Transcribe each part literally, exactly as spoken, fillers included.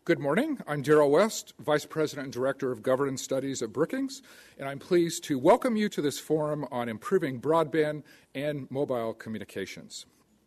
Good morning. I'm Darrell West, Vice President and Director of Governance Studies at Brookings, and I'm pleased to welcome you to this forum on improving broadband and mobile communications.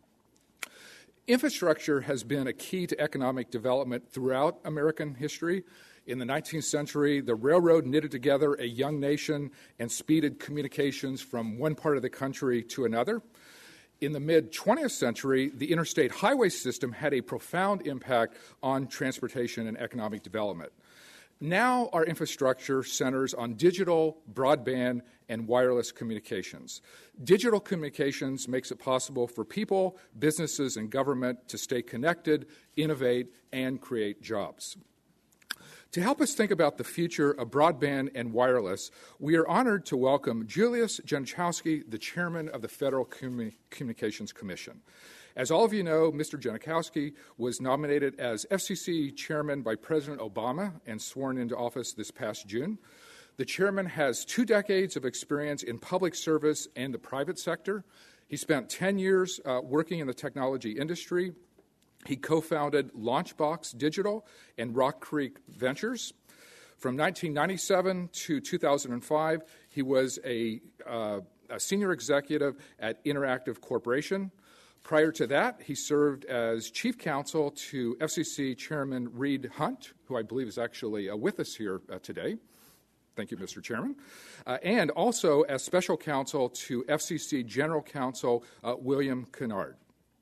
Infrastructure has been a key to economic development throughout American history. In the nineteenth century, the railroad knitted together a young nation and speeded communications from one part of the country to another. In the mid-twentieth century, the interstate highway system had a profound impact on transportation and economic development. Now our infrastructure centers on digital, broadband, and wireless communications. Digital communications makes it possible for people, businesses, and government to stay connected, innovate, and create jobs. To help us think about the future of broadband and wireless, we are honored to welcome Julius Genachowski, the chairman of the Federal Commun- Communications Commission. As all of you know, Mister Genachowski was nominated as F C C chairman by President Obama and sworn into office this past June. The chairman has two decades of experience in public service and the private sector. He spent ten years uh, working in the technology industry. He co-founded Launchbox Digital and Rock Creek Ventures. From nineteen ninety-seven to two thousand five, he was a, uh, a senior executive at Interactive Corporation. Prior to that, he served as chief counsel to F C C Chairman Reed Hundt, who I believe is actually uh, with us here uh, today. Thank you, Mister Chairman. Uh, and also as special counsel to F C C General Counsel uh, William Kennard.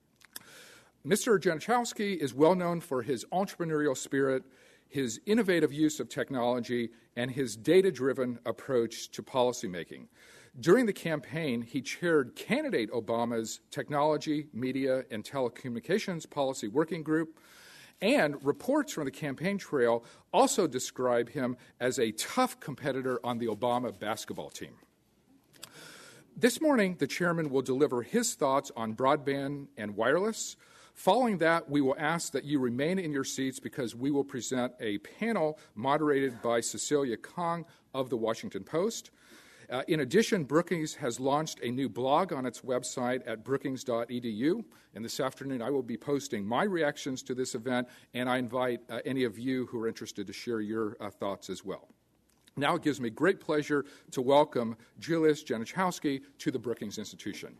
Mister Genachowski is well known for his entrepreneurial spirit, his innovative use of technology, and his data-driven approach to policymaking. During the campaign, he chaired candidate Obama's Technology, Media, and Telecommunications Policy Working Group, and reports from the campaign trail also describe him as a tough competitor on the Obama basketball team. This morning, the chairman will deliver his thoughts on broadband and wireless. Following that, we will ask that you remain in your seats because we will present a panel moderated by Cecilia Kong of The Washington Post. Uh, in addition, Brookings has launched a new blog on its website at brookings dot e d u, and this afternoon I will be posting my reactions to this event, and I invite uh, any of you who are interested to share your uh, thoughts as well. Now it gives me great pleasure to welcome Julius Genachowski to the Brookings Institution.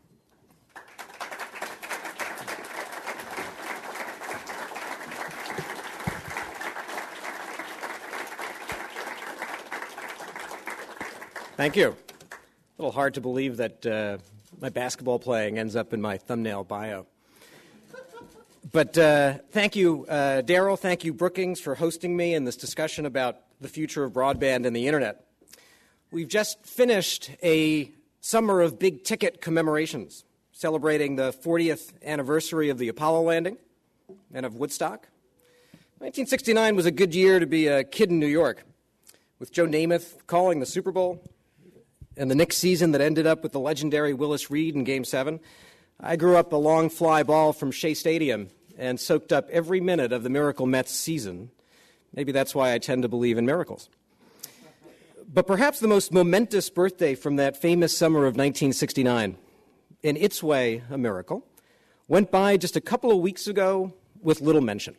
Thank you. A little hard to believe that uh, my basketball playing ends up in my thumbnail bio. But uh, thank you, uh, Darrell. Thank you, Brookings, for hosting me in this discussion about the future of broadband and the Internet. We've just finished a summer of big-ticket commemorations, celebrating the fortieth anniversary of the Apollo landing and of Woodstock. nineteen sixty-nine was a good year to be a kid in New York, with Joe Namath calling the Super Bowl, and the Knicks season that ended up with the legendary Willis Reed in Game seven. I grew up a long fly ball from Shea Stadium and soaked up every minute of the Miracle Mets season. Maybe that's why I tend to believe in miracles. But perhaps the most momentous birthday from that famous summer of nineteen sixty-nine, in its way a miracle, went by just a couple of weeks ago with little mention.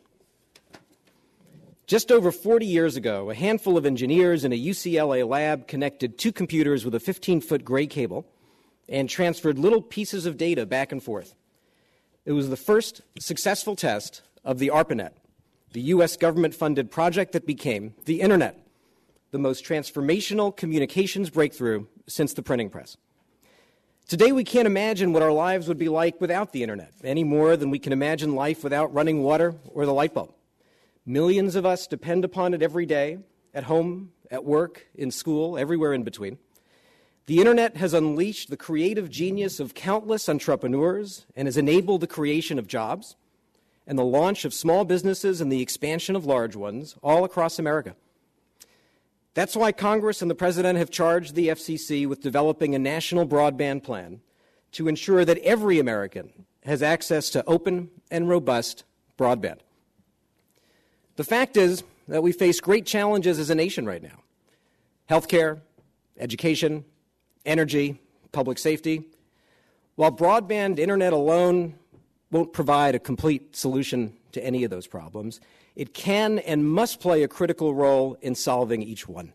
Just over forty years ago, a handful of engineers in a U C L A lab connected two computers with a fifteen-foot gray cable and transferred little pieces of data back and forth. It was the first successful test of the ARPANET, the U S government-funded project that became the Internet, the most transformational communications breakthrough since the printing press. Today, we can't imagine what our lives would be like without the Internet, any more than we can imagine life without running water or the light bulb. Millions of us depend upon it every day, at home, at work, in school, everywhere in between. The Internet has unleashed the creative genius of countless entrepreneurs and has enabled the creation of jobs and the launch of small businesses and the expansion of large ones all across America. That's why Congress and the President have charged the F C C with developing a national broadband plan to ensure that every American has access to open and robust broadband. The fact is that we face great challenges as a nation right now. Healthcare, education, energy, public safety. While broadband internet alone won't provide a complete solution to any of those problems. It can and must play a critical role in solving each one.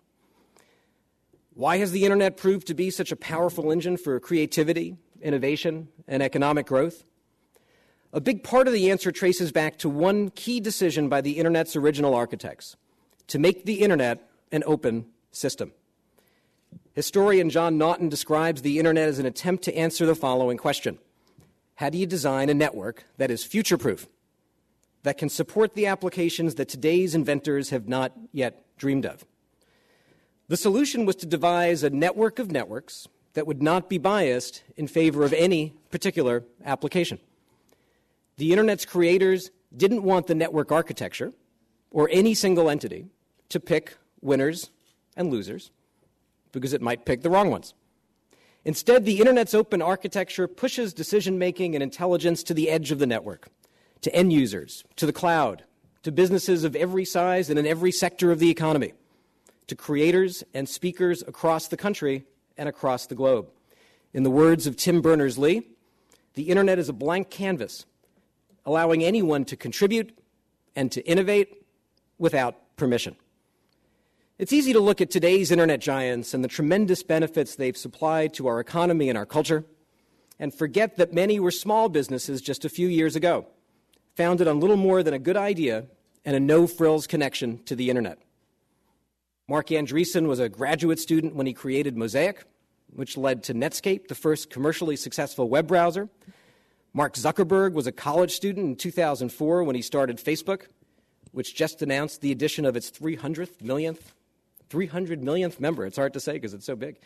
Why has the internet proved to be such a powerful engine for creativity, innovation, and economic growth? A big part of the answer traces back to one key decision by the internet's original architects: to make the internet an open system. Historian John Naughton describes the internet as an attempt to answer the following question: how do you design a network that is future-proof, that can support the applications that today's inventors have not yet dreamed of? The solution was to devise a network of networks that would not be biased in favor of any particular application. The internet's creators didn't want the network architecture or any single entity to pick winners and losers, because it might pick the wrong ones. Instead, the internet's open architecture pushes decision-making and intelligence to the edge of the network, to end users, to the cloud, to businesses of every size and in every sector of the economy, to creators and speakers across the country and across the globe. In the words of Tim Berners-Lee, the internet is a blank canvas, allowing anyone to contribute and to innovate without permission. It's easy to look at today's internet giants and the tremendous benefits they've supplied to our economy and our culture and forget that many were small businesses just a few years ago, founded on little more than a good idea and a no-frills connection to the internet. Mark Andreessen was a graduate student when he created Mosaic, which led to Netscape, the first commercially successful web browser. Mark Zuckerberg was a college student in two thousand four when he started Facebook, which just announced the addition of its three hundred millionth member. It's hard to say because it's so big.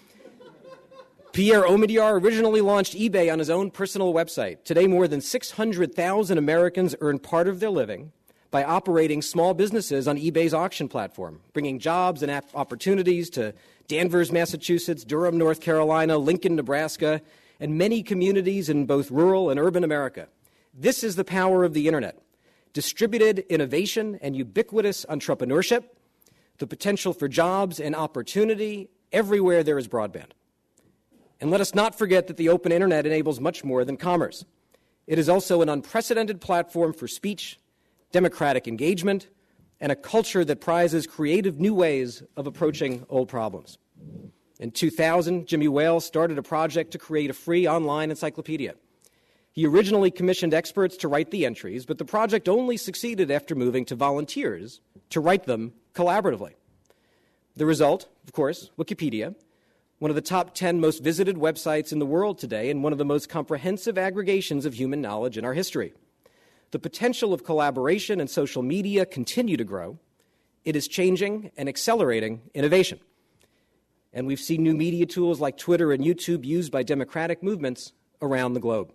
Pierre Omidyar originally launched eBay on his own personal website. Today, more than six hundred thousand Americans earn part of their living by operating small businesses on eBay's auction platform, bringing jobs and opportunities to Danvers, Massachusetts, Durham, North Carolina, Lincoln, Nebraska, and many communities in both rural and urban America. This is the power of the internet: distributed innovation and ubiquitous entrepreneurship, the potential for jobs and opportunity everywhere there is broadband. And let us not forget that the open internet enables much more than commerce. It is also an unprecedented platform for speech, democratic engagement, and a culture that prizes creative new ways of approaching old problems. In two thousand, Jimmy Wales started a project to create a free online encyclopedia. He originally commissioned experts to write the entries, but the project only succeeded after moving to volunteers to write them collaboratively. The result, of course, Wikipedia, one of the top ten most visited websites in the world today and one of the most comprehensive aggregations of human knowledge in our history. The potential of collaboration and social media continue to grow. It is changing and accelerating innovation. And we've seen new media tools like Twitter and YouTube used by democratic movements around the globe.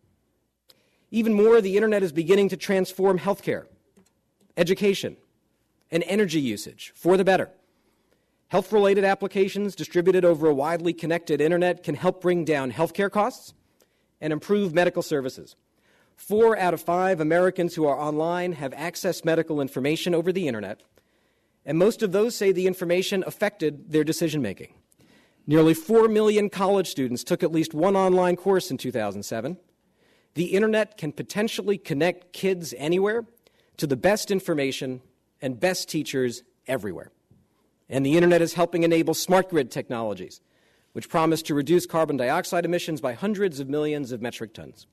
Even more, the internet is beginning to transform healthcare, education, and energy usage for the better. Health-related applications distributed over a widely connected internet can help bring down healthcare costs and improve medical services. Four out of five Americans who are online have accessed medical information over the internet, and most of those say the information affected their decision-making. Nearly four million college students took at least one online course in two thousand seven. The internet can potentially connect kids anywhere to the best information and best teachers everywhere. And the internet is helping enable smart grid technologies, which promise to reduce carbon dioxide emissions by hundreds of millions of metric tons.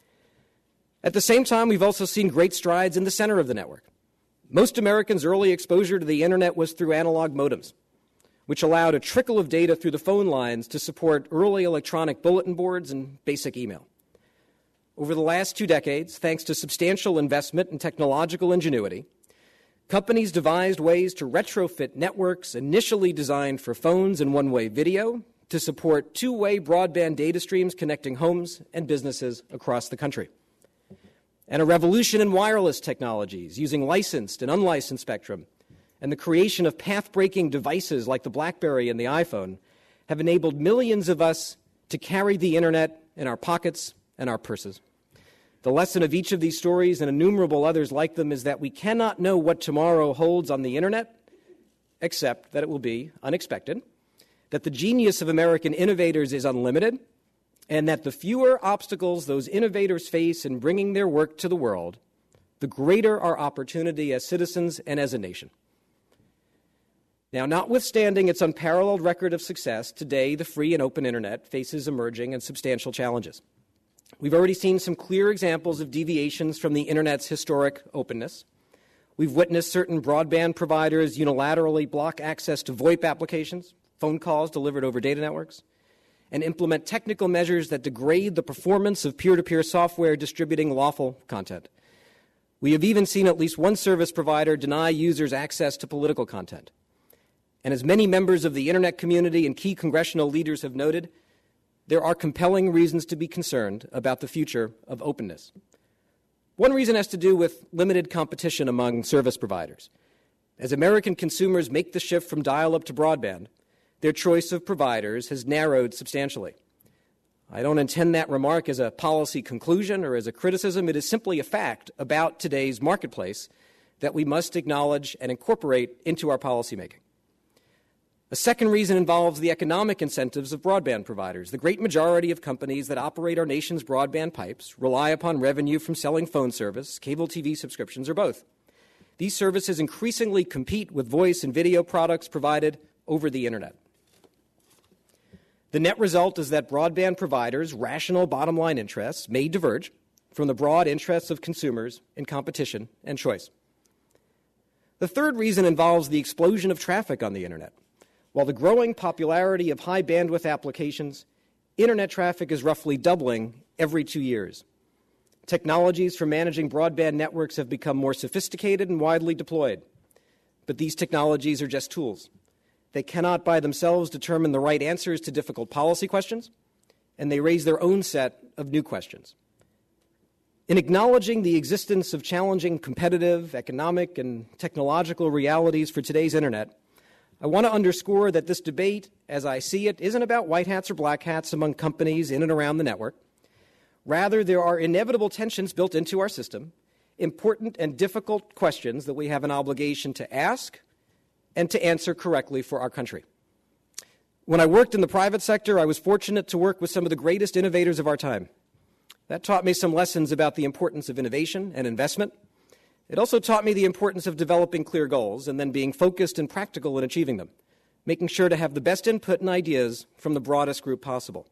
At the same time, we've also seen great strides in the center of the network. Most Americans' early exposure to the internet was through analog modems, which allowed a trickle of data through the phone lines to support early electronic bulletin boards and basic email. Over the last two decades, thanks to substantial investment in technological ingenuity, companies devised ways to retrofit networks initially designed for phones and one-way video to support two-way broadband data streams connecting homes and businesses across the country. And a revolution in wireless technologies using licensed and unlicensed spectrum and the creation of path-breaking devices like the BlackBerry and the iPhone have enabled millions of us to carry the internet in our pockets and our purses. The lesson of each of these stories and innumerable others like them is that we cannot know what tomorrow holds on the internet, except that it will be unexpected, that the genius of American innovators is unlimited, and that the fewer obstacles those innovators face in bringing their work to the world, the greater our opportunity as citizens and as a nation. Now, notwithstanding its unparalleled record of success, today the free and open Internet faces emerging and substantial challenges. We've already seen some clear examples of deviations from the Internet's historic openness. We've witnessed certain broadband providers unilaterally block access to VoIP applications, phone calls delivered over data networks, and implement technical measures that degrade the performance of peer-to-peer software distributing lawful content. We have even seen at least one service provider deny users access to political content. And as many members of the Internet community and key congressional leaders have noted, there are compelling reasons to be concerned about the future of openness. One reason has to do with limited competition among service providers. As American consumers make the shift from dial-up to broadband, their choice of providers has narrowed substantially. I don't intend that remark as a policy conclusion or as a criticism. It is simply a fact about today's marketplace that we must acknowledge and incorporate into our policymaking. A second reason involves the economic incentives of broadband providers. The great majority of companies that operate our nation's broadband pipes rely upon revenue from selling phone service, cable T V subscriptions, or both. These services increasingly compete with voice and video products provided over the Internet. The net result is that broadband providers' rational bottom-line interests may diverge from the broad interests of consumers in competition and choice. The third reason involves the explosion of traffic on the Internet. While the growing popularity of high-bandwidth applications, Internet traffic is roughly doubling every two years. Technologies for managing broadband networks have become more sophisticated and widely deployed. But these technologies are just tools. They cannot by themselves determine the right answers to difficult policy questions, and they raise their own set of new questions. In acknowledging the existence of challenging competitive, economic, and technological realities for today's Internet, I want to underscore that this debate, as I see it, isn't about white hats or black hats among companies in and around the network. Rather, there are inevitable tensions built into our system, important and difficult questions that we have an obligation to ask and to answer correctly for our country. When I worked in the private sector, I was fortunate to work with some of the greatest innovators of our time. That taught me some lessons about the importance of innovation and investment. It also taught me the importance of developing clear goals and then being focused and practical in achieving them, making sure to have the best input and ideas from the broadest group possible.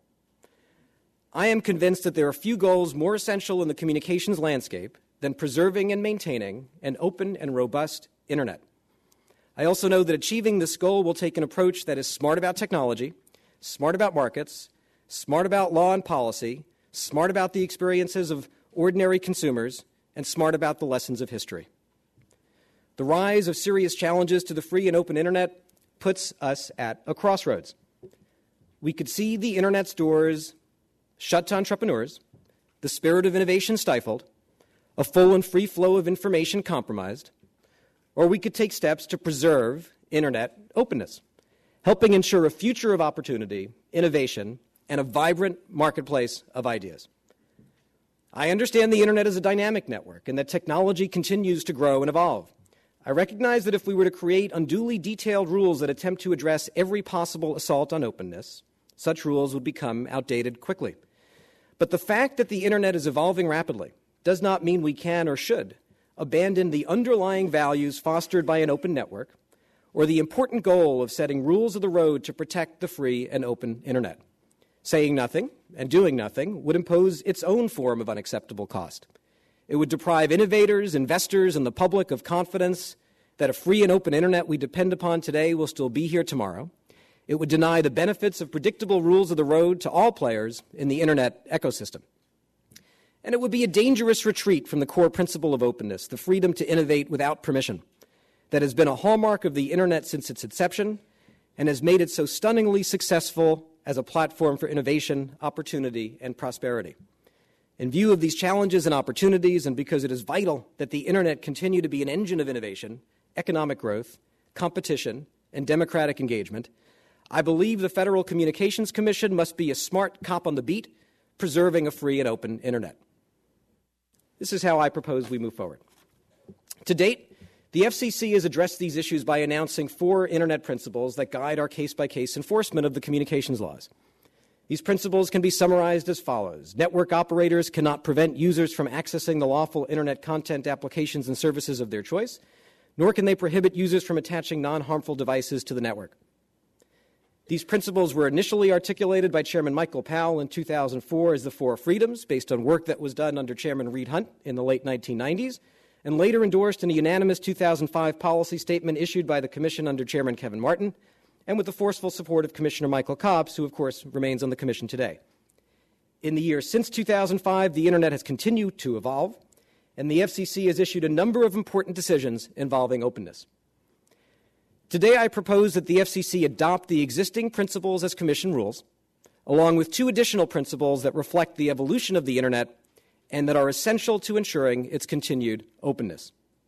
I am convinced that there are few goals more essential in the communications landscape than preserving and maintaining an open and robust Internet. I also know that achieving this goal will take an approach that is smart about technology, smart about markets, smart about law and policy, smart about the experiences of ordinary consumers, and smart about the lessons of history. The rise of serious challenges to the free and open Internet puts us at a crossroads. We could see the Internet's doors shut to entrepreneurs, the spirit of innovation stifled, a full and free flow of information compromised, or we could take steps to preserve Internet openness, helping ensure a future of opportunity, innovation, and a vibrant marketplace of ideas. I understand the Internet is a dynamic network and that technology continues to grow and evolve. I recognize that if we were to create unduly detailed rules that attempt to address every possible assault on openness, such rules would become outdated quickly. But the fact that the Internet is evolving rapidly does not mean we can or should abandon the underlying values fostered by an open network or the important goal of setting rules of the road to protect the free and open Internet. Saying nothing and doing nothing would impose its own form of unacceptable cost. It would deprive innovators, investors, and the public of confidence that a free and open Internet we depend upon today will still be here tomorrow. It would deny the benefits of predictable rules of the road to all players in the Internet ecosystem. And it would be a dangerous retreat from the core principle of openness, the freedom to innovate without permission, that has been a hallmark of the Internet since its inception and has made it so stunningly successful as a platform for innovation, opportunity, and prosperity. In view of these challenges and opportunities, and because it is vital that the Internet continue to be an engine of innovation, economic growth, competition, and democratic engagement, I believe the Federal Communications Commission must be a smart cop on the beat, preserving a free and open Internet. This is how I propose we move forward. To date, the F C C has addressed these issues by announcing four Internet principles that guide our case-by-case enforcement of the communications laws. These principles can be summarized as follows. Network operators cannot prevent users from accessing the lawful Internet content, applications, and services of their choice, nor can they prohibit users from attaching non-harmful devices to the network. These principles were initially articulated by Chairman Michael Powell in two thousand four as the Four Freedoms, based on work that was done under Chairman Reed Hundt in the late nineteen nineties, and later endorsed in a unanimous two thousand five policy statement issued by the Commission under Chairman Kevin Martin, and with the forceful support of Commissioner Michael Copps, who, of course, remains on the Commission today. In the years since two thousand five, the Internet has continued to evolve, and the F C C has issued a number of important decisions involving openness. Today, I propose that the F C C adopt the existing principles as Commission rules, along with two additional principles that reflect the evolution of the Internet and that are essential to ensuring its continued openness.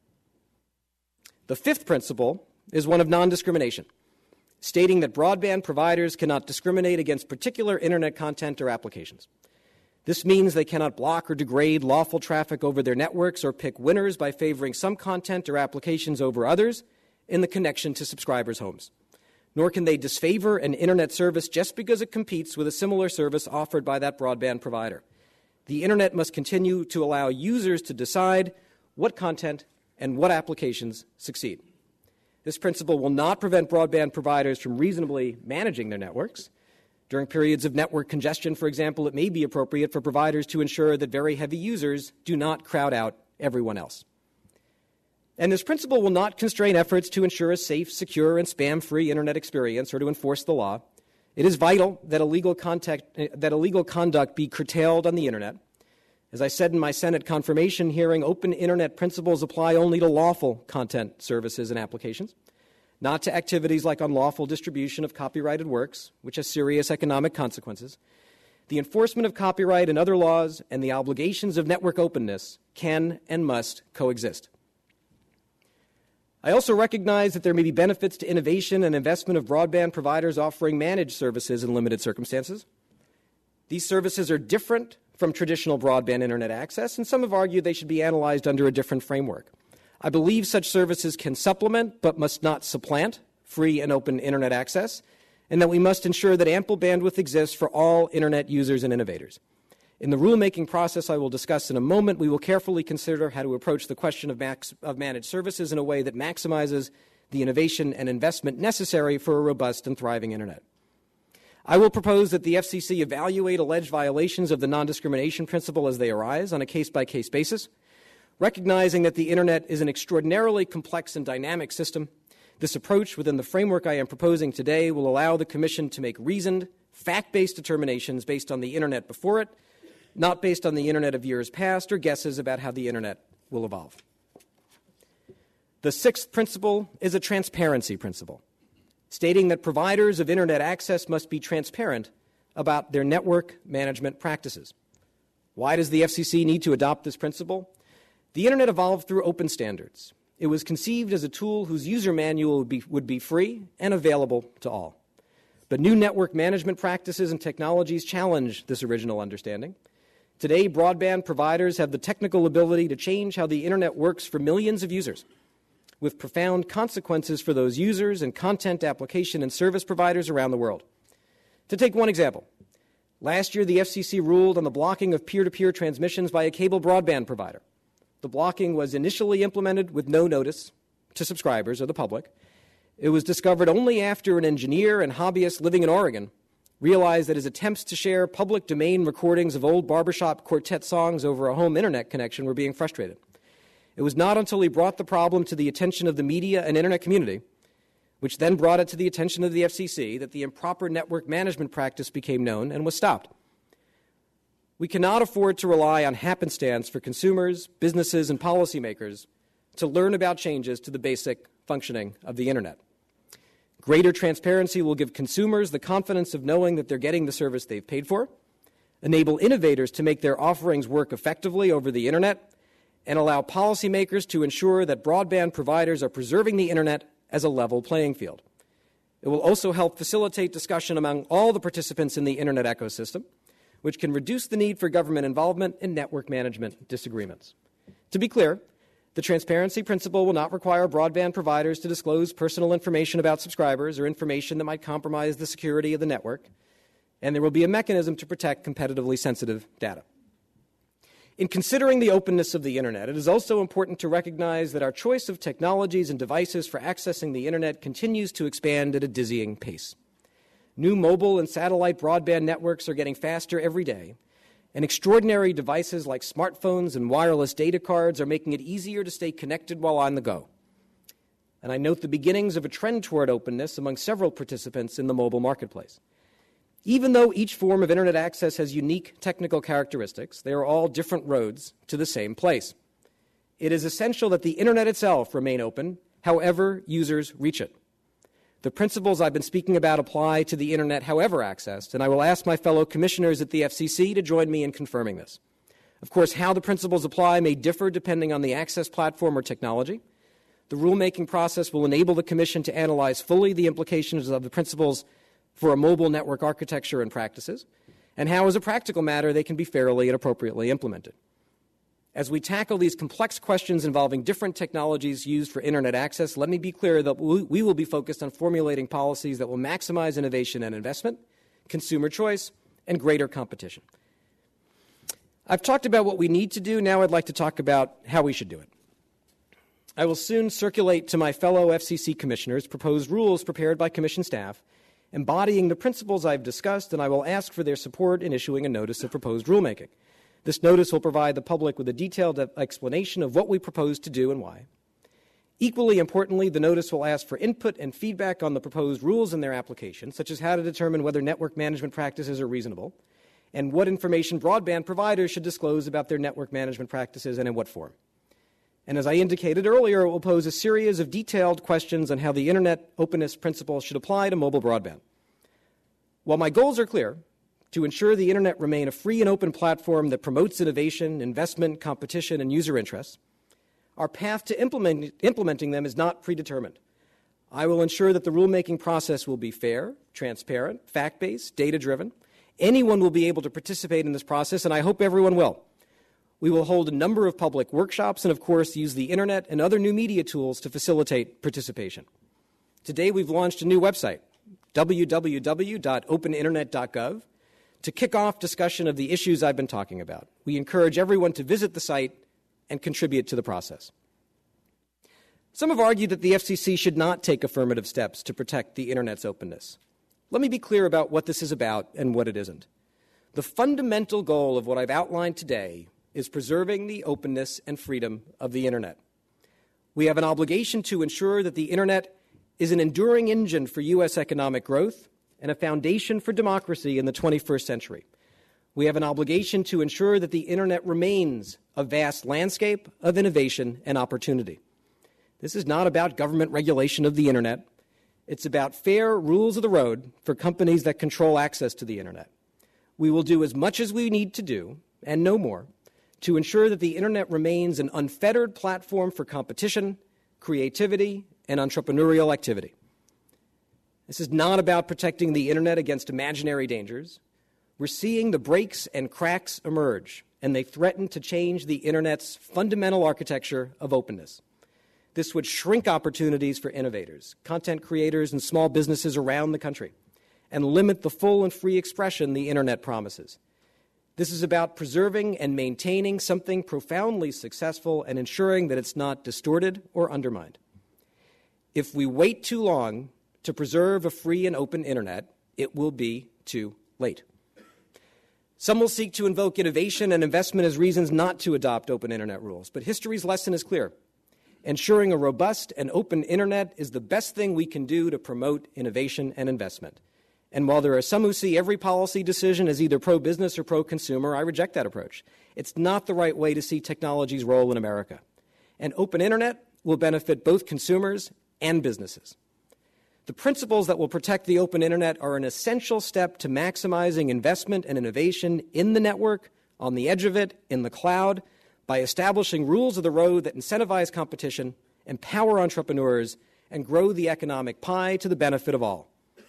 The fifth principle is one of non-discrimination, stating that broadband providers cannot discriminate against particular Internet content or applications. This means they cannot block or degrade lawful traffic over their networks or pick winners by favoring some content or applications over others in the connection to subscribers' homes. Nor can they disfavor an Internet service just because it competes with a similar service offered by that broadband provider. The Internet must continue to allow users to decide what content and what applications succeed. This principle will not prevent broadband providers from reasonably managing their networks. During periods of network congestion, for example, it may be appropriate for providers to ensure that very heavy users do not crowd out everyone else. And this principle will not constrain efforts to ensure a safe, secure, and spam-free Internet experience or to enforce the law. It is vital that illegal, contact, that illegal conduct be curtailed on the Internet. As I said in my Senate confirmation hearing, open Internet principles apply only to lawful content, services, and applications, not to activities like unlawful distribution of copyrighted works, which has serious economic consequences. The enforcement of copyright and other laws and the obligations of network openness can and must coexist. I also recognize that there may be benefits to innovation and investment of broadband providers offering managed services in limited circumstances. These services are different from traditional broadband Internet access, and some have argued they should be analyzed under a different framework. I believe such services can supplement, but must not supplant, free and open Internet access, and that we must ensure that ample bandwidth exists for all Internet users and innovators. In the rulemaking process I will discuss in a moment, we will carefully consider how to approach the question of, max, of managed services in a way that maximizes the innovation and investment necessary for a robust and thriving Internet. I will propose that the F C C evaluate alleged violations of the non-discrimination principle as they arise on a case-by-case basis, recognizing that the Internet is an extraordinarily complex and dynamic system. This approach within the framework I am proposing today will allow the Commission to make reasoned, fact-based determinations based on the Internet before it, not based on the Internet of years past or guesses about how the Internet will evolve. The sixth principle is a transparency principle, stating that providers of Internet access must be transparent about their network management practices. Why does the F C C need to adopt this principle? The Internet evolved through open standards. It was conceived as a tool whose user manual would be, would be free and available to all. But new network management practices and technologies challenge this original understanding. Today, broadband providers have the technical ability to change how the Internet works for millions of users, with profound consequences for those users and content application and service providers around the world. To take one example, last year the F C C ruled on the blocking of peer-to-peer transmissions by a cable broadband provider. The blocking was initially implemented with no notice to subscribers or the public. It was discovered only after an engineer and hobbyist living in Oregon realized that his attempts to share public domain recordings of old barbershop quartet songs over a home Internet connection were being frustrated. It was not until he brought the problem to the attention of the media and Internet community, which then brought it to the attention of the F C C, that the improper network management practice became known and was stopped. We cannot afford to rely on happenstance for consumers, businesses, and policymakers to learn about changes to the basic functioning of the Internet. Greater transparency will give consumers the confidence of knowing that they're getting the service they've paid for, enable innovators to make their offerings work effectively over the Internet, and allow policymakers to ensure that broadband providers are preserving the Internet as a level playing field. It will also help facilitate discussion among all the participants in the Internet ecosystem, which can reduce the need for government involvement in network management disagreements. To be clear, the transparency principle will not require broadband providers to disclose personal information about subscribers or information that might compromise the security of the network. and there will be a mechanism to protect competitively sensitive data. In considering the openness of the Internet, it is also important to recognize that our choice of technologies and devices for accessing the Internet continues to expand at a dizzying pace. New mobile and satellite broadband networks are getting faster every day, and extraordinary devices like smartphones and wireless data cards are making it easier to stay connected while on the go. And I note the beginnings of a trend toward openness among several participants in the mobile marketplace. Even though each form of Internet access has unique technical characteristics, they are all different roads to the same place. It is essential that the Internet itself remain open, however users reach it. The principles I've been speaking about apply to the Internet however accessed, and I will ask my fellow commissioners at the F C C to join me in confirming this. Of course, how the principles apply may differ depending on the access platform or technology. The rulemaking process will enable the Commission to analyze fully the implications of the principles for a mobile network architecture and practices, and how, as a practical matter, they can be fairly and appropriately implemented. As we tackle these complex questions involving different technologies used for Internet access, let me be clear that we will be focused on formulating policies that will maximize innovation and investment, consumer choice, and greater competition. I've talked about what we need to do. Now I'd like to talk about how we should do it. I will soon circulate to my fellow F C C commissioners proposed rules prepared by Commission staff embodying the principles I've discussed, and I will ask for their support in issuing a notice of proposed rulemaking. This notice will provide the public with a detailed explanation of what we propose to do and why. Equally importantly, the notice will ask for input and feedback on the proposed rules and their application, such as how to determine whether network management practices are reasonable, and what information broadband providers should disclose about their network management practices and in what form. And as I indicated earlier, it will pose a series of detailed questions on how the Internet openness principle should apply to mobile broadband. While my goals are clear, to ensure the Internet remain a free and open platform that promotes innovation, investment, competition, and user interests, our path to implement, implementing them is not predetermined. I will ensure that the rulemaking process will be fair, transparent, fact-based, data-driven. Anyone will be able to participate in this process, and I hope everyone will. We will hold a number of public workshops and, of course, use the Internet and other new media tools to facilitate participation. Today, we've launched a new website, w w w dot open internet dot gov, to kick off discussion of the issues I've been talking about. We encourage everyone to visit the site and contribute to the process. Some have argued that the F C C should not take affirmative steps to protect the Internet's openness. Let me be clear about what this is about and what it isn't. The fundamental goal of what I've outlined today is preserving the openness and freedom of the Internet. We have an obligation to ensure that the Internet is an enduring engine for U S economic growth and a foundation for democracy in the twenty-first century. We have an obligation to ensure that the Internet remains a vast landscape of innovation and opportunity. This is not about government regulation of the Internet. It's about fair rules of the road for companies that control access to the Internet. We will do as much as we need to do, and no more, to ensure that the Internet remains an unfettered platform for competition, creativity, and entrepreneurial activity. This is not about protecting the Internet against imaginary dangers. We're seeing the breaks and cracks emerge, and they threaten to change the Internet's fundamental architecture of openness. This would shrink opportunities for innovators, content creators, and small businesses around the country, and limit the full and free expression the Internet promises. This is about preserving and maintaining something profoundly successful and ensuring that it's not distorted or undermined. If we wait too long to preserve a free and open Internet, it will be too late. Some will seek to invoke innovation and investment as reasons not to adopt open Internet rules, but history's lesson is clear. Ensuring a robust and open Internet is the best thing we can do to promote innovation and investment. And while there are some who see every policy decision as either pro-business or pro-consumer, I reject that approach. It's not the right way to see technology's role in America. An open Internet will benefit both consumers and businesses. The principles that will protect the open Internet are an essential step to maximizing investment and innovation in the network, on the edge of it, in the cloud, by establishing rules of the road that incentivize competition, empower entrepreneurs, and grow the economic pie to the benefit of all.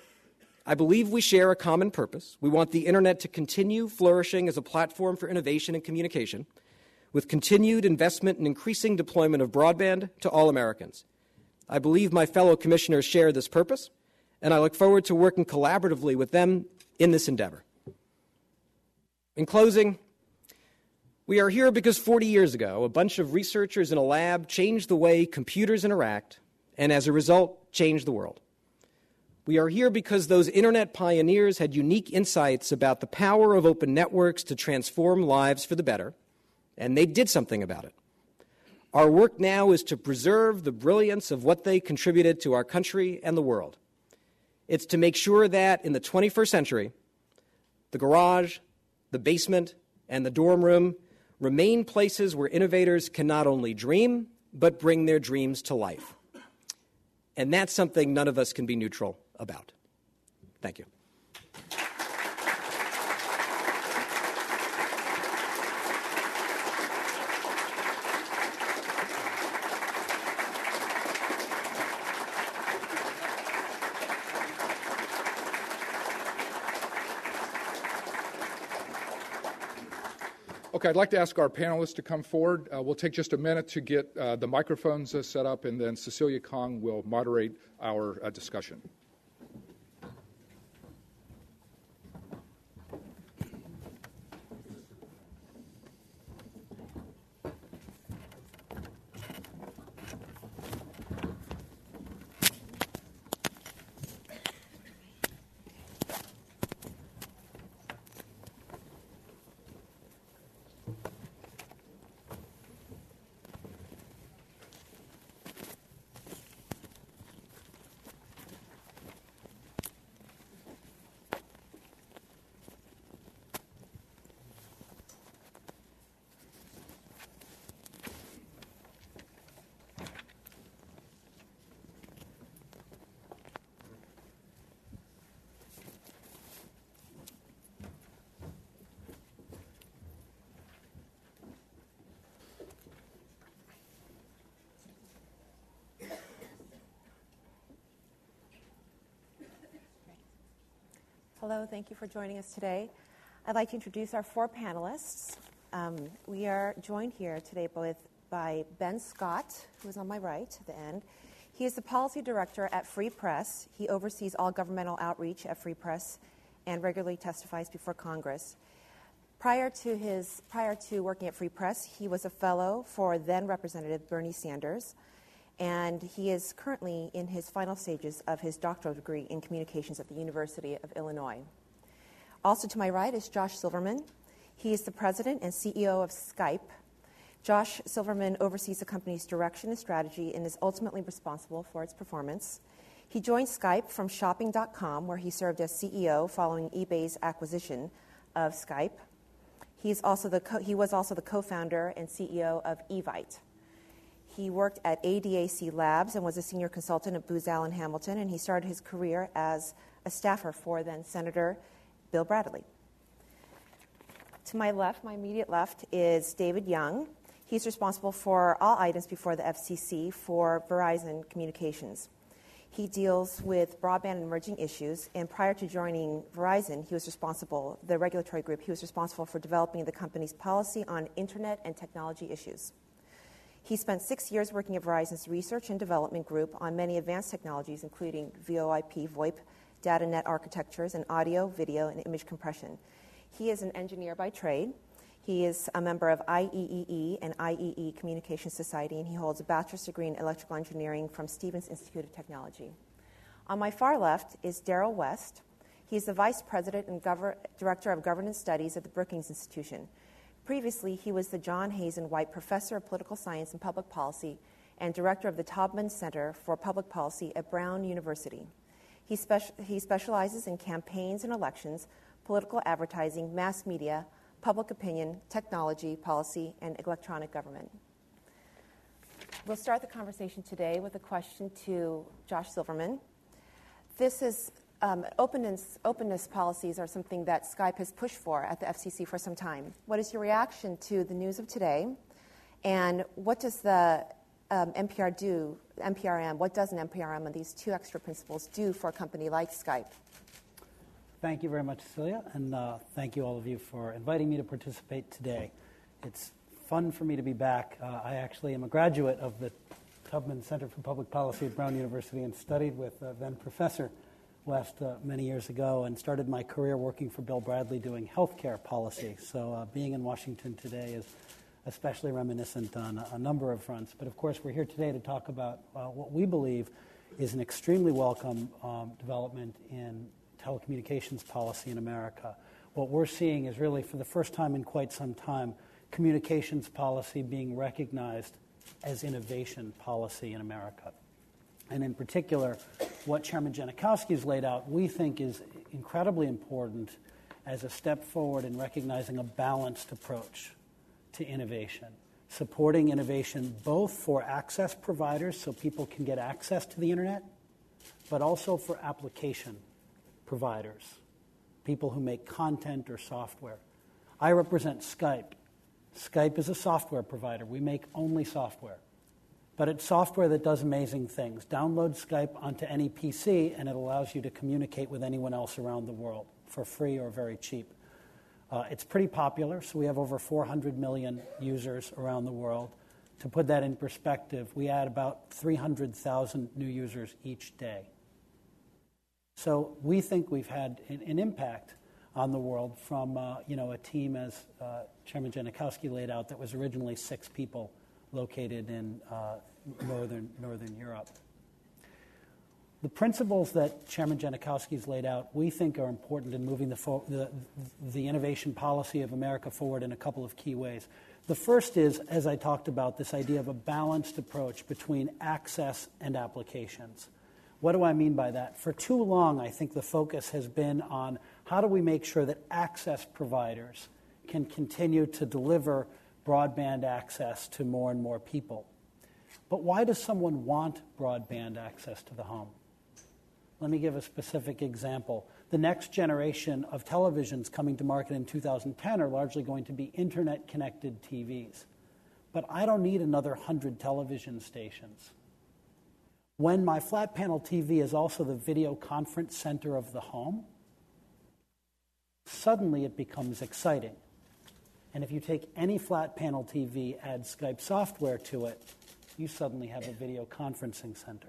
I believe we share a common purpose. We want the Internet to continue flourishing as a platform for innovation and communication, with continued investment and increasing deployment of broadband to all Americans. I believe my fellow commissioners share this purpose, and I look forward to working collaboratively with them in this endeavor. In closing, we are here because forty years ago, a bunch of researchers in a lab changed the way computers interact, and as a result, changed the world. We are here because those internet pioneers had unique insights about the power of open networks to transform lives for the better, and they did something about it. Our work now is to preserve the brilliance of what they contributed to our country and the world. It's to make sure that in the twenty-first century, the garage, the basement, and the dorm room remain places where innovators can not only dream, but bring their dreams to life. And that's something none of us can be neutral about. Thank you. Okay, I'd like to ask our panelists to come forward. Uh, we'll take just a minute to get uh, the microphones uh, set up, and then Cecilia Kong will moderate our uh, discussion. Hello, thank you for joining us today. I'd like to introduce our four panelists. Um, we are joined here today with, by Ben Scott, who is on my right at the end. He is the policy director at Free Press. He oversees all governmental outreach at Free Press and regularly testifies before Congress. Prior to his, prior to working at Free Press, he was a fellow for then Representative Bernie Sanders, and he is currently in his final stages of his doctoral degree in communications at the University of Illinois. Also to my right is Josh Silverman. He is the president and C E O of Skype. Josh Silverman oversees the company's direction and strategy and is ultimately responsible for its performance. He joined Skype from shopping dot com, where he served as C E O following eBay's acquisition of Skype. He's also the co- he was also the co-founder and C E O of Evite. He worked at A D A C Labs and was a senior consultant at Booz Allen Hamilton, and he started his career as a staffer for then Senator Bill Bradley. To my left, my immediate left, is David Young. He's responsible for all items before the F C C for Verizon Communications. He deals with broadband and emerging issues, and prior to joining Verizon, he was responsible, the regulatory group, he was responsible for developing the company's policy on internet and technology issues. He spent six years working at Verizon's research and development group on many advanced technologies, including VoIP, VoIP, data net architectures, and audio, video, and image compression. He is an engineer by trade. He is a member of I E E E and I E E Communications Society, and he holds a bachelor's degree in electrical engineering from Stevens Institute of Technology. On my far left is Daryl West. He's the vice president and gover- director of governance studies at the Brookings Institution. Previously, he was the John Hazen White Professor of Political Science and Public Policy and director of the Taubman Center for Public Policy at Brown University. He, speci- he specializes in campaigns and elections, political advertising, mass media, public opinion, technology, policy, and electronic government. We'll start the conversation today with a question to Josh Silverman. This is Um, openness, openness policies are something that Skype has pushed for at the F C C for some time. What is your reaction to the news of today? And what does the um, N P R do, N P R M, what does an N P R M and these two extra principles do for a company like Skype? Thank you very much, Cecilia, and uh, thank you all of you for inviting me to participate today. It's fun for me to be back. Uh, I actually am a graduate of the Tubman Center for Public Policy at Brown University and studied with uh, then Professor West uh, many years ago and started my career working for Bill Bradley doing healthcare policy. So uh, being in Washington today is especially reminiscent on a, a number of fronts. But of course, we're here today to talk about uh, what we believe is an extremely welcome um, development in telecommunications policy in America. What we're seeing is really, for the first time in quite some time, communications policy being recognized as innovation policy in America. And in particular, what Chairman Genachowski has laid out, we think is incredibly important as a step forward in recognizing a balanced approach to innovation, supporting innovation both for access providers so people can get access to the internet, but also for application providers, people who make content or software. I represent Skype. Skype is a software provider. We make only software. But it's software that does amazing things. Download Skype onto any P C, and it allows you to communicate with anyone else around the world for free or very cheap. Uh, it's pretty popular, so we have over four hundred million users around the world. To put that in perspective, we add about three hundred thousand new users each day. So we think we've had an, an impact on the world from uh, you know, a team, as uh, Chairman Genachowski laid out, that was originally six people located in uh, northern northern Europe. The principles that Chairman Genachowski's laid out, we think, are important in moving the, fo- the the innovation policy of America forward in a couple of key ways. The first is, as I talked about, this idea of a balanced approach between access and applications. What do I mean by that? For too long, I think the focus has been on how do we make sure that access providers can continue to deliver broadband access to more and more people. But why does someone want broadband access to the home? Let me give a specific example. The next generation of televisions coming to market in two thousand ten are largely going to be internet-connected T Vs. But I don't need another one hundred television stations. When my flat panel T V is also the video conference center of the home, suddenly it becomes exciting. And if you take any flat panel T V, add Skype software to it, you suddenly have a video conferencing center.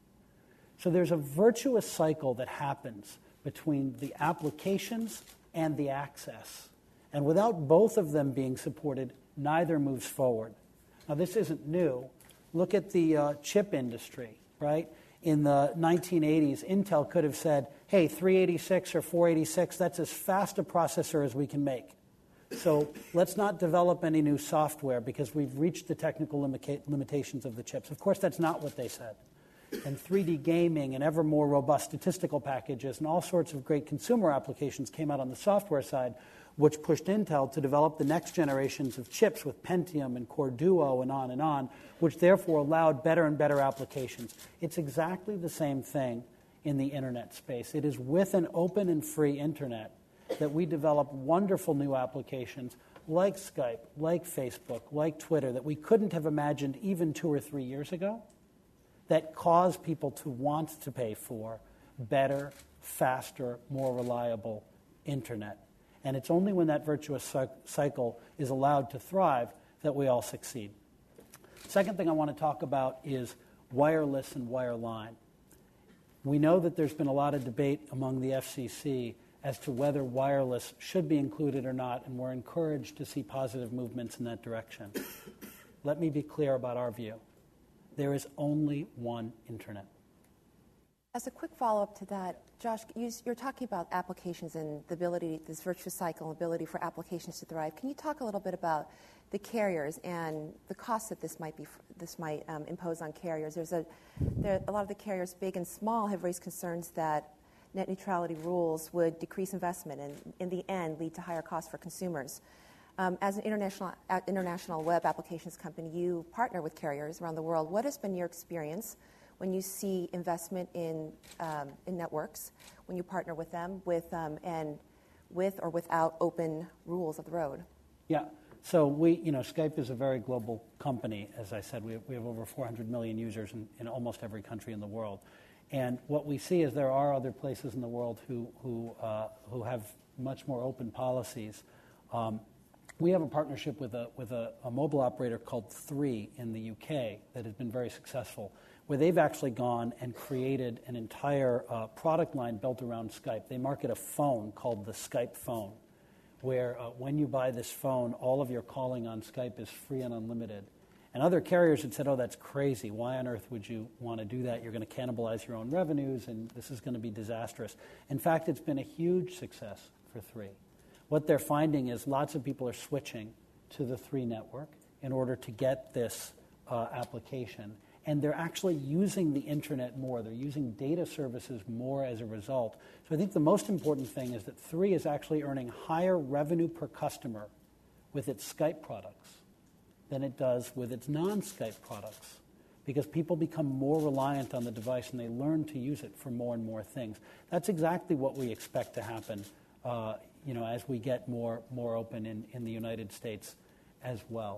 So there's a virtuous cycle that happens between the applications and the access. And without both of them being supported, neither moves forward. Now, this isn't new. Look at the uh, chip industry, right? In the nineteen eighties, Intel could have said, hey, three eighty-six or four eighty-six, that's as fast a processor as we can make. So let's not develop any new software because we've reached the technical limita- limitations of the chips. Of course, that's not what they said. And three D gaming and ever more robust statistical packages and all sorts of great consumer applications came out on the software side, which pushed Intel to develop the next generations of chips with Pentium and Core Duo and on and on, which therefore allowed better and better applications. It's exactly the same thing in the internet space. It is with an open and free internet that we develop wonderful new applications like Skype, like Facebook, like Twitter, that we couldn't have imagined even two or three years ago, that cause people to want to pay for better, faster, more reliable internet. And it's only when that virtuous cycle is allowed to thrive that we all succeed. Second thing I want to talk about is wireless and wireline. We know that there's been a lot of debate among the F C C as to whether wireless should be included or not, and we're encouraged to see positive movements in that direction. Let me be clear about our view. There is only one internet. As a quick follow-up to that, Josh, you, you're talking about applications and the ability, this virtuous cycle, ability for applications to thrive. Can you talk a little bit about the carriers and the costs that this might be, this might um, impose on carriers? There's a, there, a lot of the carriers, big and small, have raised concerns that net neutrality rules would decrease investment and, in the end, lead to higher costs for consumers. Um, as an international uh, international web applications company, you partner with carriers around the world. What has been your experience when you see investment in um, in networks, when you partner with them, with um, and with or without open rules of the road? Yeah. So we, you know, Skype is a very global company. As I said, we have, we have over four hundred million users in, in almost every country in the world. And what we see is there are other places in the world who who uh, who have much more open policies. Um, we have a partnership with a with a, a mobile operator called Three in the U K that has been very successful. where they've actually gone and created an entire uh, product line built around Skype. They market a phone called the Skype phone, where uh, when you buy this phone, all of your calling on Skype is free and unlimited. And other carriers had said, oh, that's crazy. Why on earth would you want to do that? You're going to cannibalize your own revenues, and this is going to be disastrous. In fact, it's been a huge success for Three. What they're finding is lots of people are switching to the Three network in order to get this uh, application. And they're actually using the internet more. They're using data services more as a result. So I think the most important thing is that Three is actually earning higher revenue per customer with its Skype products than it does with its non-Skype products, because people become more reliant on the device and they learn to use it for more and more things. That's exactly what we expect to happen uh, you know, as we get more, more open in, in the United States as well.